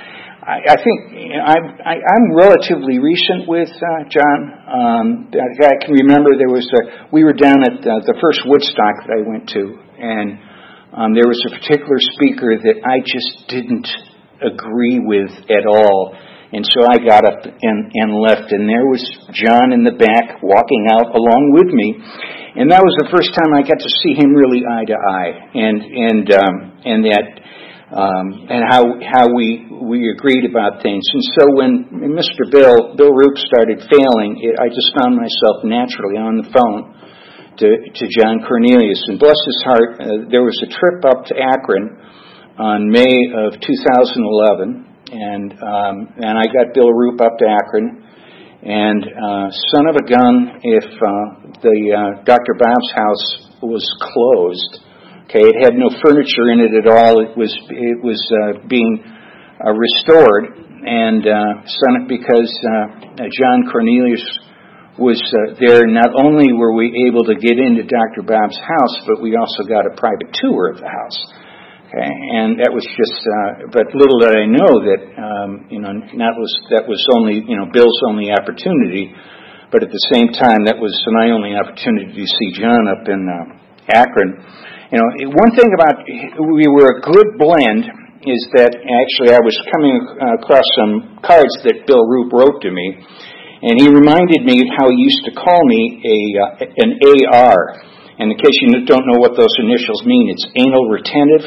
I, I think you know, I'm, I, I'm relatively recent with uh, John. Um, I, I can remember there was a, we were down at uh, the first Woodstock that I went to, and um, there was a particular speaker that I just didn't agree with at all. And so I got up and, and left, and there was John in the back walking out along with me. And that was the first time I got to see him really eye to eye, and and um, and that um, and how how we we agreed about things. And so when Mister Bill Bill Roop started failing, it, I just found myself naturally on the phone to to John Cornelius. And bless his heart, uh, there was a trip up to Akron on May of two thousand eleven, and um, and I got Bill Roop up to Akron. And uh, son of a gun, if uh, the uh, Doctor Bob's house was closed, okay, it had no furniture in it at all. It was it was uh, being uh, restored, and uh, son, because uh, John Cornelius was uh, there. Not only were we able to get into Doctor Bob's house, but we also got a private tour of the house. Okay, and that was just, uh, but little did I know that, um, you know, that was, that was only, you know, Bill's only opportunity, but at the same time, that was my only opportunity to see John up in uh, Akron. You know, one thing about, we were a good blend is that actually I was coming across some cards that Bill Roop wrote to me, and he reminded me of how he used to call me a uh, an A R. And in case you don't know what those initials mean, it's anal retentive.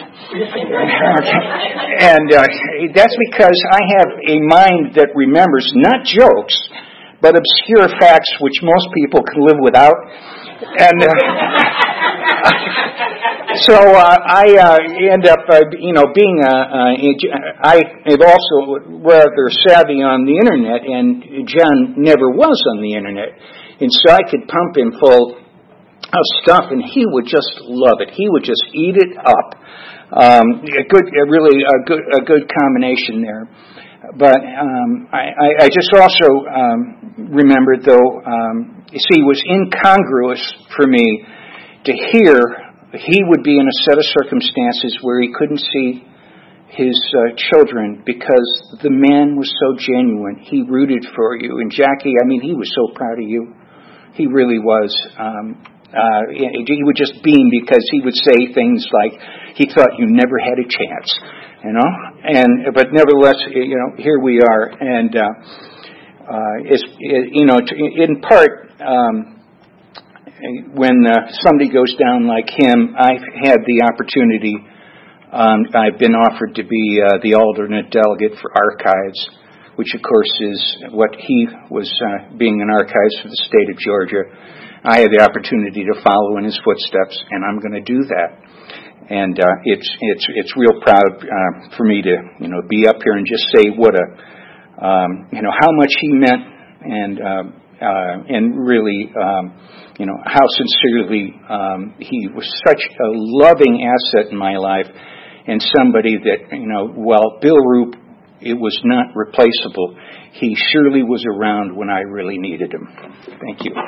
And uh, that's because I have a mind that remembers not jokes, but obscure facts which most people can live without. And uh, so uh, I uh, end up, uh, you know, being a, uh, I am also rather savvy on the internet, and John never was on the internet. And so I could pump him full of stuff, and he would just love it. He would just eat it up. Um, a good, a really a good, a good combination there. But um, I, I just also um, remembered, though, um, you see, it was incongruous for me to hear he would be in a set of circumstances where he couldn't see his uh, children because the man was so genuine. He rooted for you, and Jackie, I mean, he was so proud of you. He really was. Um, Uh, he would just beam because he would say things like he thought you never had a chance, you know. And but nevertheless, you know, here we are, and uh, uh, it's it, you know, in part, um, when uh, somebody goes down like him, I've had the opportunity. Um, I've been offered to be uh, the alternate delegate for archives, which of course is what he was uh, being an archives for the state of Georgia. I had the opportunity to follow in his footsteps, and I'm going to do that. And uh, it's it's it's real proud uh, for me to you know be up here and just say what a um, you know how much he meant, and uh, uh, and really um, you know how sincerely um, he was such a loving asset in my life, and somebody that you know while Bill Roop, it was not replaceable. He surely was around when I really needed him. Thank you.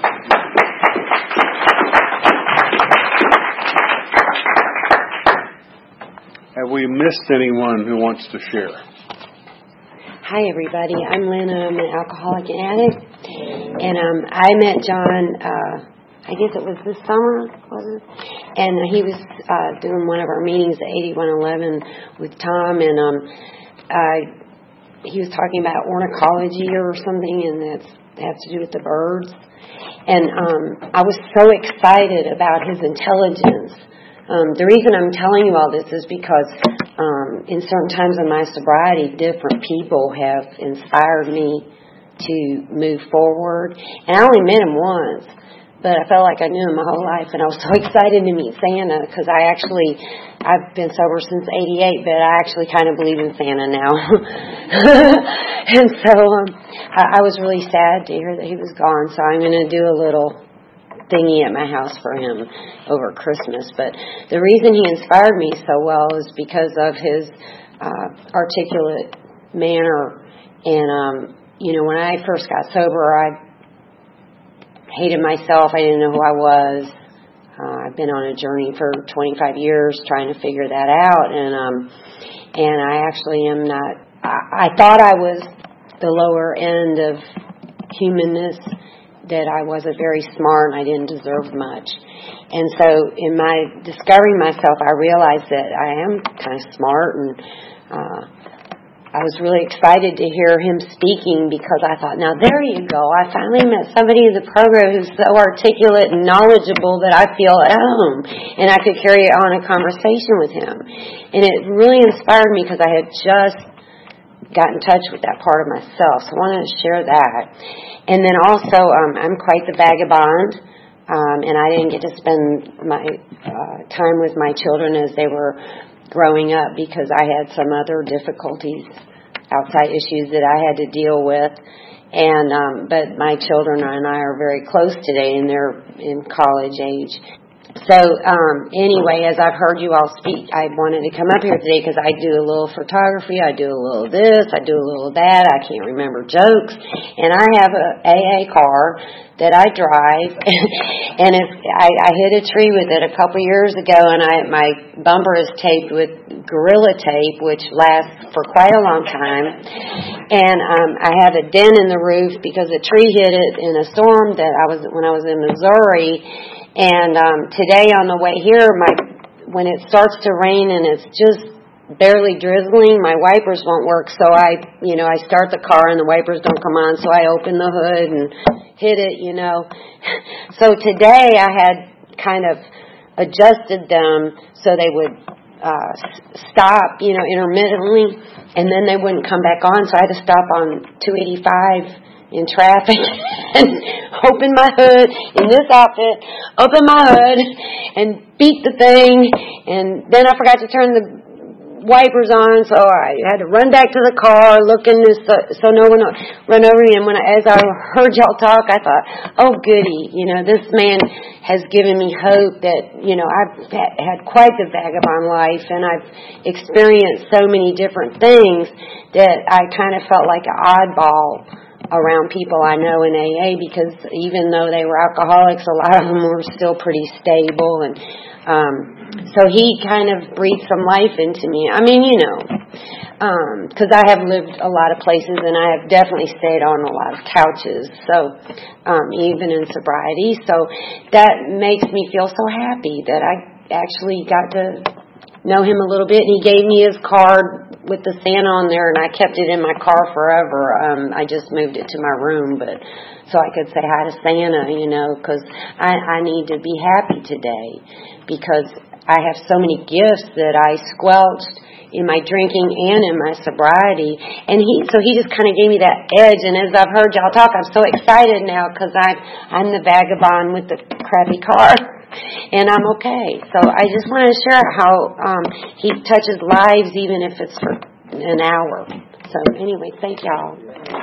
Have we missed anyone who wants to share? Hi, everybody. I'm Lena. I'm an alcoholic and addict. And um, I met John, uh, I guess it was this summer, was it? And he was uh, doing one of our meetings at eighty-one eleven with Tom, and um, uh, he was talking about ornithology or something, and that's, that has to do with the birds. And um, I was so excited about his intelligence. Um, the reason I'm telling you all this is because um, in certain times of my sobriety, different people have inspired me to move forward. And I only met him once, but I felt like I knew him my whole life, and I was so excited to meet Santa because I actually, I've been sober since eighty-eight, but I actually kind of believe in Santa now. And so um, I, I was really sad to hear that he was gone, so I'm going to do a little thingy at my house for him over Christmas. But the reason he inspired me so well is because of his uh, articulate manner. And, um, you know, when I first got sober, I hated myself. I didn't know who I was. Uh, I've been on a journey for twenty-five years trying to figure that out. And, um, and I actually am not I, I thought I was the lower end of humanness, that I wasn't very smart and I didn't deserve much. And so in my discovering myself, I realized that I am kind of smart, and uh, I was really excited to hear him speaking, because I thought, now there you go. I finally met somebody in the program who's so articulate and knowledgeable that I feel at home, and I could carry on a conversation with him. And it really inspired me, because I had just got in touch with that part of myself. So I wanted to share that. And then also, um, I'm quite the vagabond, um, and I didn't get to spend my uh, time with my children as they were growing up, because I had some other difficulties, outside issues that I had to deal with. And um, but my children and I are very close today, and they're in college age. So um, anyway, as I've heard you all speak, I wanted to come up here today because I do a little photography, I do a little this, I do a little that, I can't remember jokes, and I have a A A car that I drive, and if I, I hit a tree with it a couple years ago, and I my bumper is taped with Gorilla Tape, which lasts for quite a long time, and um, I have a dent in the roof because a tree hit it in a storm that I was when I was in Missouri. And um, today on the way here, my when it starts to rain and it's just barely drizzling, my wipers won't work. So I, you know, I start the car and the wipers don't come on. So I open the hood and hit it, you know. So today I had kind of adjusted them so they would uh, stop, you know, intermittently, and then they wouldn't come back on. So I had to stop on two eighty-five in traffic and open my hood in this outfit, open my hood and beat the thing, and then I forgot to turn the wipers on, so I had to run back to the car looking this, so, so no one would run over me. And when I, as I heard y'all talk, I thought, oh goody, you know, this man has given me hope that, you know, I've had quite the vagabond life, and I've experienced so many different things that I kind of felt like an oddball around people I know in A A, because even though they were alcoholics, a lot of them were still pretty stable. And um, so he kind of breathed some life into me. I mean, you know, because um, I have lived a lot of places, and I have definitely stayed on a lot of couches, so um, even in sobriety. So that makes me feel so happy that I actually got to know him a little bit. And he gave me his card with the Santa on there, and I kept it in my car forever. Um, I just moved it to my room, but so I could say hi to Santa, you know, because I, I need to be happy today, because I have so many gifts that I squelched in my drinking and in my sobriety. And he, so he just kind of gave me that edge. And as I've heard y'all talk, I'm so excited now, because I'm I'm the vagabond with the crappy car. And I'm okay. So I just want to share how um, he touches lives, even if it's for an hour. So anyway, thank y'all.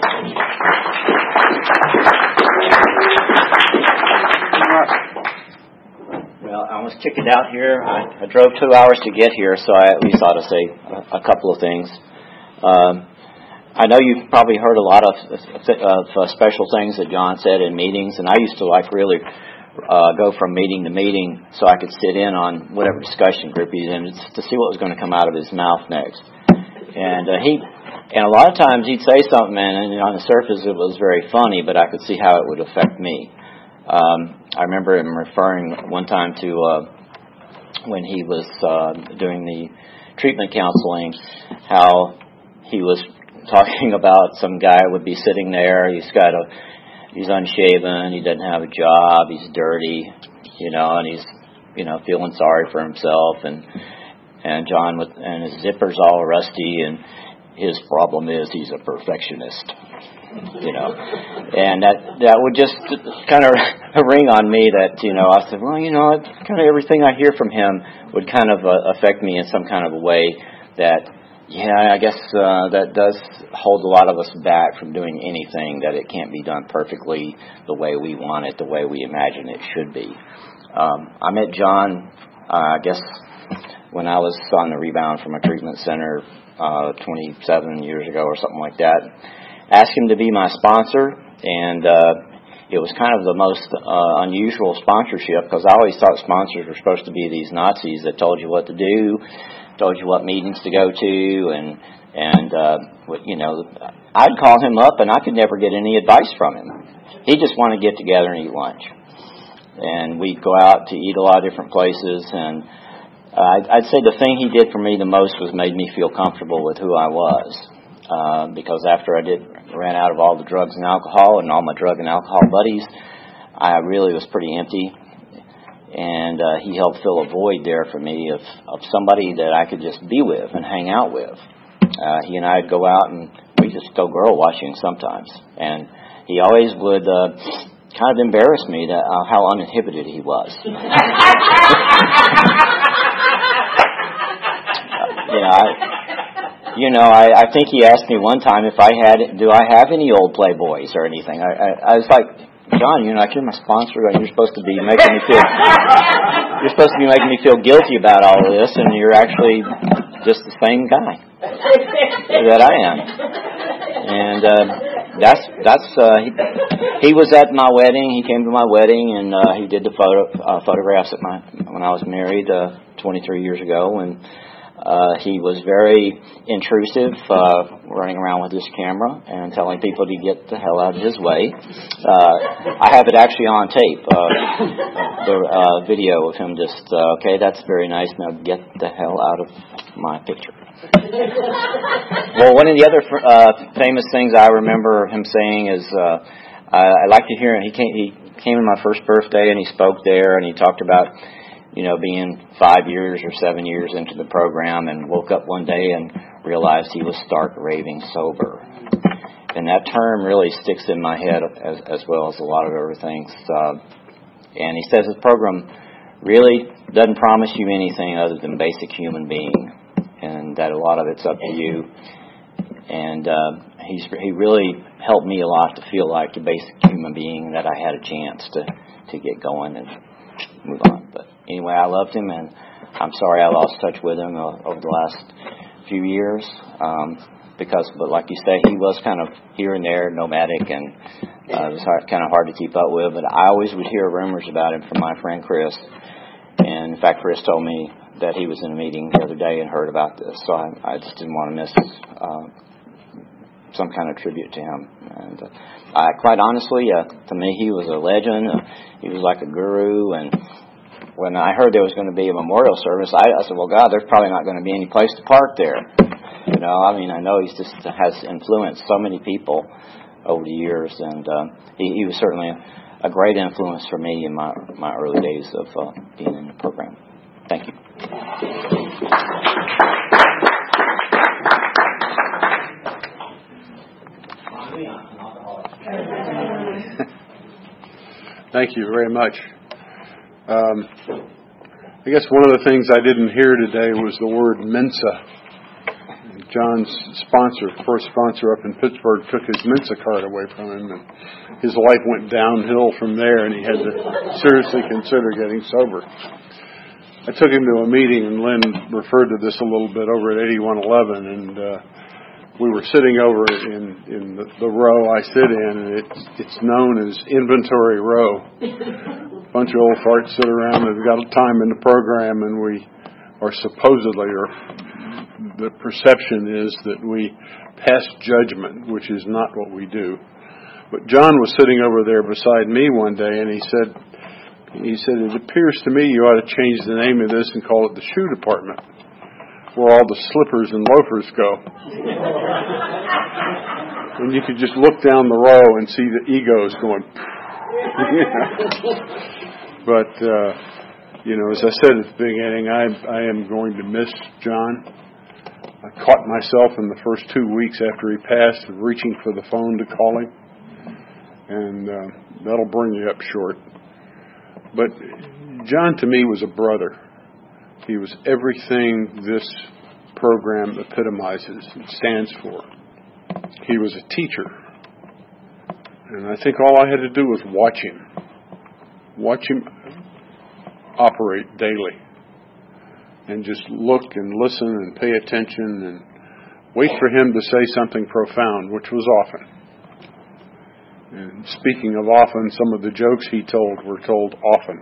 Well, I almost kicked it out here. I, I drove two hours to get here, so I at least ought to say a, a couple of things. Um, I know you've probably heard a lot of, of uh, special things that John said in meetings, and I used to like really Uh, go from meeting to meeting so I could sit in on whatever discussion group he's in to see what was going to come out of his mouth next. And uh, he, and a lot of times he'd say something, and, and on the surface it was very funny, but I could see how it would affect me. Um, I remember him referring one time to uh, when he was uh, doing the treatment counseling, how he was talking about some guy would be sitting there. He's got a He's unshaven, he doesn't have a job, he's dirty, you know, and he's, you know, feeling sorry for himself, and and John with and his zipper's all rusty, and his problem is he's a perfectionist, you know, and that that would just kind of ring on me that, you know, I said, well, you know, kind of everything I hear from him would kind of uh, affect me in some kind of a way that, yeah, I guess uh, that does hold a lot of us back from doing anything, that it can't be done perfectly the way we want it, the way we imagine it should be. Um, I met John, uh, I guess, when I was on the rebound from a treatment center uh, twenty-seven years ago or something like that. Asked him to be my sponsor, and uh, it was kind of the most uh, unusual sponsorship, because I always thought sponsors were supposed to be these Nazis that told you what to do, told you what meetings to go to, and and uh, you know, I'd call him up and I could never get any advice from him. He just wanted to get together and eat lunch, and we'd go out to eat a lot of different places. And uh, I'd, I'd say the thing he did for me the most was made me feel comfortable with who I was, uh, because after I did ran out of all the drugs and alcohol and all my drug and alcohol buddies, I really was pretty empty. And uh, he helped fill a void there for me of, of somebody that I could just be with and hang out with. Uh, he and I would go out and we just go girl watching sometimes. And he always would uh, kind of embarrass me that uh, how uninhibited he was. uh, you know, I, you know, I, I think he asked me one time if I had, do I have any old Playboys or anything? I, I, I was like, John, you're like, you're my sponsor, and you're supposed to be making me feel you're supposed to be making me feel guilty about all of this, and you're actually just the same guy that I am. And uh, that's that's uh, he, he was at my wedding. He came to my wedding, and uh, he did the photo uh, photographs at my when I was married uh, twenty-three years ago, and. Uh, he was very intrusive, uh, running around with his camera and telling people to get the hell out of his way. Uh, I have it actually on tape, uh, the uh, video of him just, uh, okay, that's very nice, now get the hell out of my picture. Well, one of the other uh, famous things I remember him saying is, uh, I, I like to hear him, he came, he came to my first birthday and he spoke there and he talked about you know, being five years or seven years into the program and woke up one day and realized he was stark raving sober. And that term really sticks in my head as, as well as a lot of other things. Uh, and he says the program really doesn't promise you anything other than basic human being, and that a lot of it's up to you. And uh, he's, he really helped me a lot to feel like a basic human being, that I had a chance to, to get going and move on. But anyway, I loved him, and I'm sorry I lost touch with him uh, over the last few years. Um, because, but like you say, he was kind of here and there, nomadic, and uh, it was hard, kind of hard to keep up with. But I always would hear rumors about him from my friend Chris. And in fact, Chris told me that he was in a meeting the other day and heard about this. So I, I just didn't want to miss uh, some kind of tribute to him. And uh, I, quite honestly, uh, to me, he was a legend. Uh, he was like a guru, and when I heard there was going to be a memorial service, I, I said, well, God, there's probably not going to be any place to park there. You know, I mean, I know he's just has influenced so many people over the years, and um, he, he was certainly a, a great influence for me in my my early days of uh, being in the program. Thank you. Thank you very much. Um, I guess one of the things I didn't hear today was the word Mensa. John's sponsor, first sponsor up in Pittsburgh, took his Mensa card away from him, and his life went downhill from there, and he had to seriously consider getting sober. I took him to a meeting, and Lynn referred to this a little bit over at eighty-one eleven, and uh, we were sitting over in, in the, the row I sit in, and it's, it's known as Inventory Row. A bunch of old farts sit around and have got time in the program, and we are supposedly, or the perception is that we pass judgment, which is not what we do. But John was sitting over there beside me one day, and he said, he said, it appears to me you ought to change the name of this and call it the shoe department, where all the slippers and loafers go. And you could just look down the row and see the egos going. But, uh, you know, as I said at the beginning, I, I am going to miss John. I caught myself in the first two weeks after he passed reaching for the phone to call him. And uh, that'll bring you up short. But John to me was a brother. He was everything this program epitomizes and stands for. He was a teacher. And I think all I had to do was watch him. Watch him operate daily. And just look and listen and pay attention and wait for him to say something profound, which was often. And speaking of often, some of the jokes he told were told often.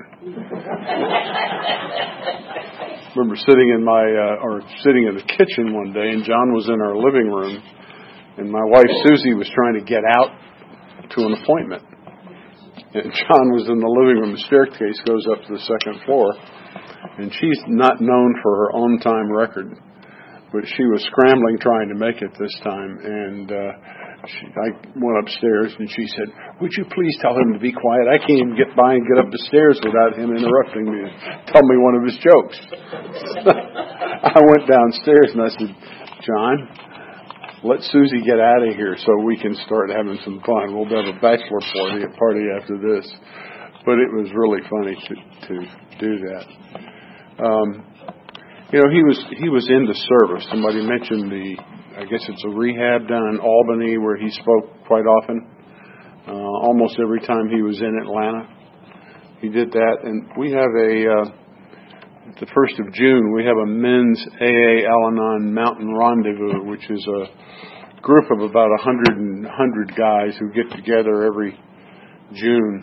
Remember sitting in my, uh, or sitting in the kitchen one day, and John was in our living room, and my wife Susie was trying to get out to an appointment. And John was in the living room. The staircase goes up to the second floor, and she's not known for her on-time record, but she was scrambling trying to make it this time, and uh, she, I went upstairs, and she said, "Would you please tell him to be quiet? I can't even get by and get up the stairs without him interrupting me to tell me one of his jokes." I went downstairs, and I said, "John, let Susie get out of here so we can start having some fun. We'll have a bachelor party, a party after this." But it was really funny to, to do that. Um, you know, he was he was into service. Somebody mentioned the, I guess it's a rehab down in Albany where he spoke quite often. Uh, almost every time he was in Atlanta, he did that. And we have a, uh, the first of June, we have a men's A A Al-Anon Mountain Rendezvous, which is a group of about a hundred and hundred guys who get together every June.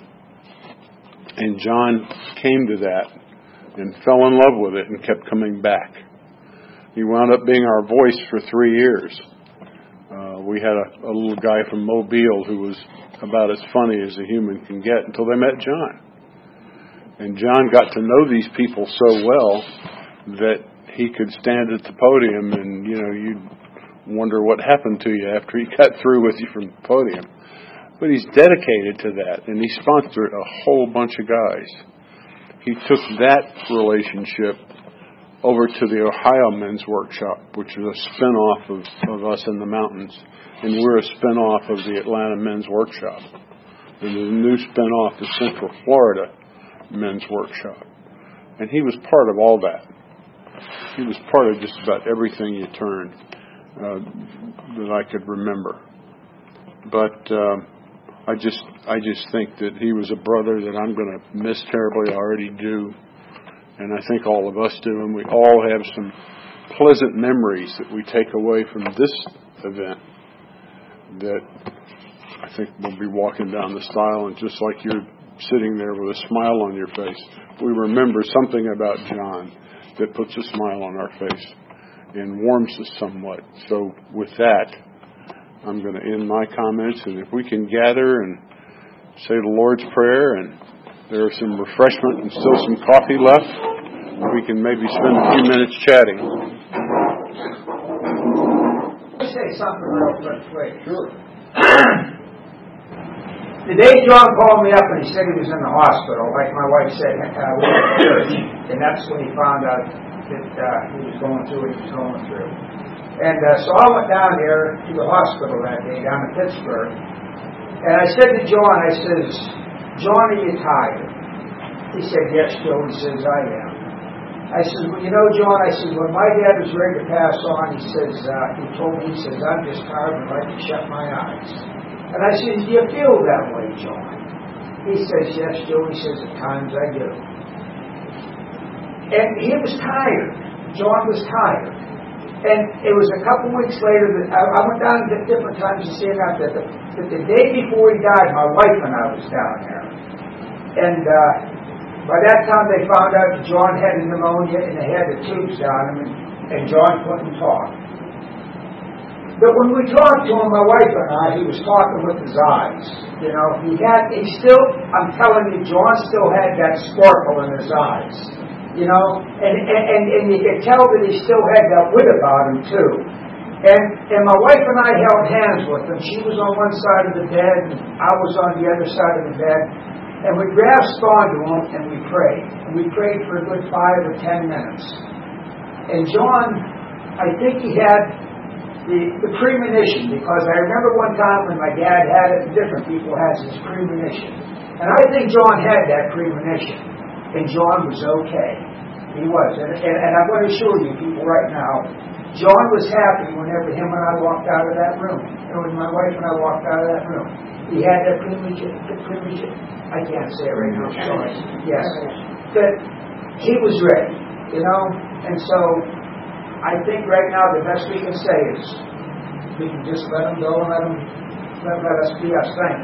And John came to that and fell in love with it and kept coming back. He wound up being our voice for three years. Uh, we had a, a little guy from Mobile who was about as funny as a human can get until they met John. And John got to know these people so well that he could stand at the podium and, you know, you'd wonder what happened to you after he got through with you from the podium. But he's dedicated to that, and he sponsored a whole bunch of guys. He took that relationship over to the Ohio Men's Workshop, which is a spin-off of, of Us in the Mountains. And we're a spin-off of the Atlanta Men's Workshop. And there's a new spin-off, the Central Florida Men's Workshop. And he was part of all that. He was part of just about everything you turned uh, that I could remember. But uh, I just I just think that he was a brother that I'm going to miss terribly. I already do. And I think all of us do. And we all have some pleasant memories that we take away from this event that I think we'll be walking down the aisle, and just like you're sitting there with a smile on your face, we remember something about John that puts a smile on our face and warms us somewhat. So with that, I'm going to end my comments, and if we can gather and say the Lord's Prayer, and there are some refreshment and still some coffee left, we can maybe spend a few minutes chatting. Let me say something real quick, please. Sure. The day John called me up and he said he was in the hospital, like my wife said, uh, we were at church, and that's when he found out that uh, he was going through what he was going through. And uh, so I went down there to the hospital that day, down in Pittsburgh, and I said to John, I says, "John, are you tired?" He said, "Yes, Joe." He says, "I am." I said, "Well, you know, John," I said, "when my dad was ready to pass on, he says, uh, he told me, he says, I'm just tired and I'd like to shut my eyes." And I said, "Do you feel that way, John?" He says, "Yes, Joe." He says, "At times I do." And he was tired. John was tired. And it was a couple weeks later that I, I went down at different times to see him after that. But the day before he died, my wife and I was down there. And uh, by that time they found out that John had pneumonia and they had the tubes down him, and, and John couldn't talk. But when we talked to him, my wife and I, he was talking with his eyes. You know, he had, he still, I'm telling you, John still had that sparkle in his eyes. You know, and, and, and you could tell that he still had that wit about him, too. And and my wife and I held hands with him. She was on one side of the bed, and I was on the other side of the bed. And we grasped onto him, and we prayed. And we prayed for a good five or ten minutes. And John, I think he had the, the premonition, because I remember one time when my dad had it, and different people had his premonition. And I think John had that premonition. And John was okay. He was. And, and, and I'm going to assure you people right now, John was happy whenever him and I walked out of that room. And when my wife and I walked out of that room. He had that premonition. premonition. I can't say it right now. Sorry. Yes. That he was ready. You know? And so, I think right now the best we can say is we can just let him go and let him let, let us be us. Thank you.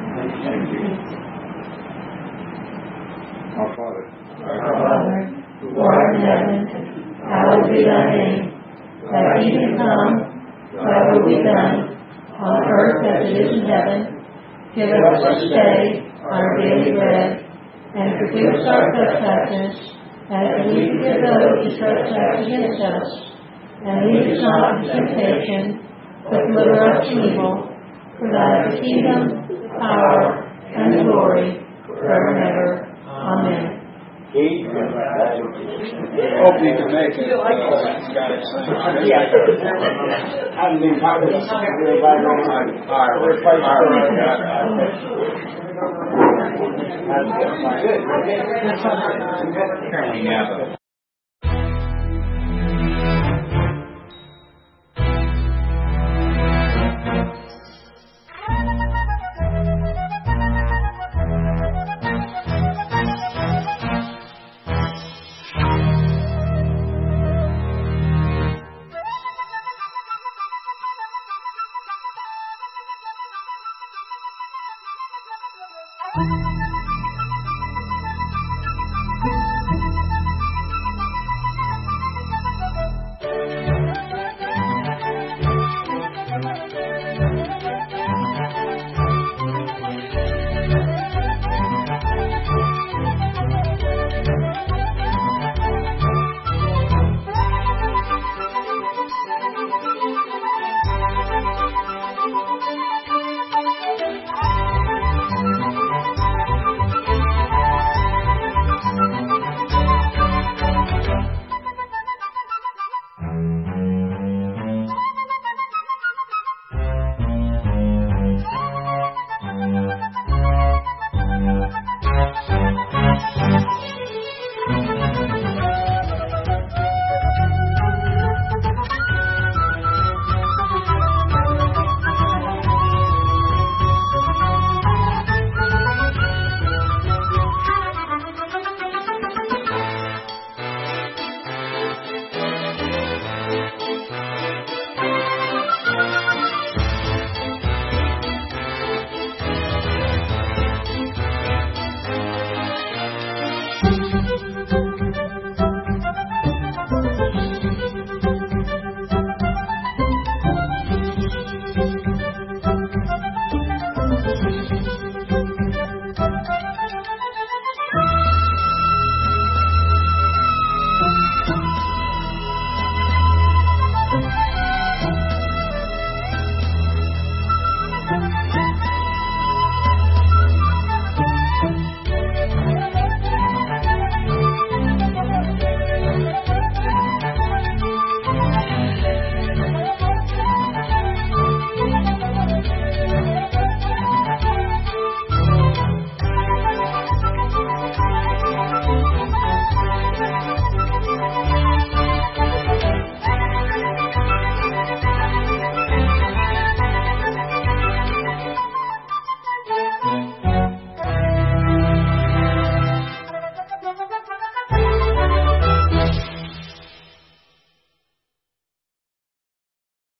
Our Father. Our Father, who art in heaven, hallowed be thy name. Thy kingdom come, thy will be done, on earth as it is in heaven. Give us this day our daily bread, and forgive us our trespasses, as we forgive those who trespass against us. And lead us not into temptation, but deliver us from evil. For thine is the kingdom, the power, and the glory, forever and ever. Amen. Hope you can make it. Yeah.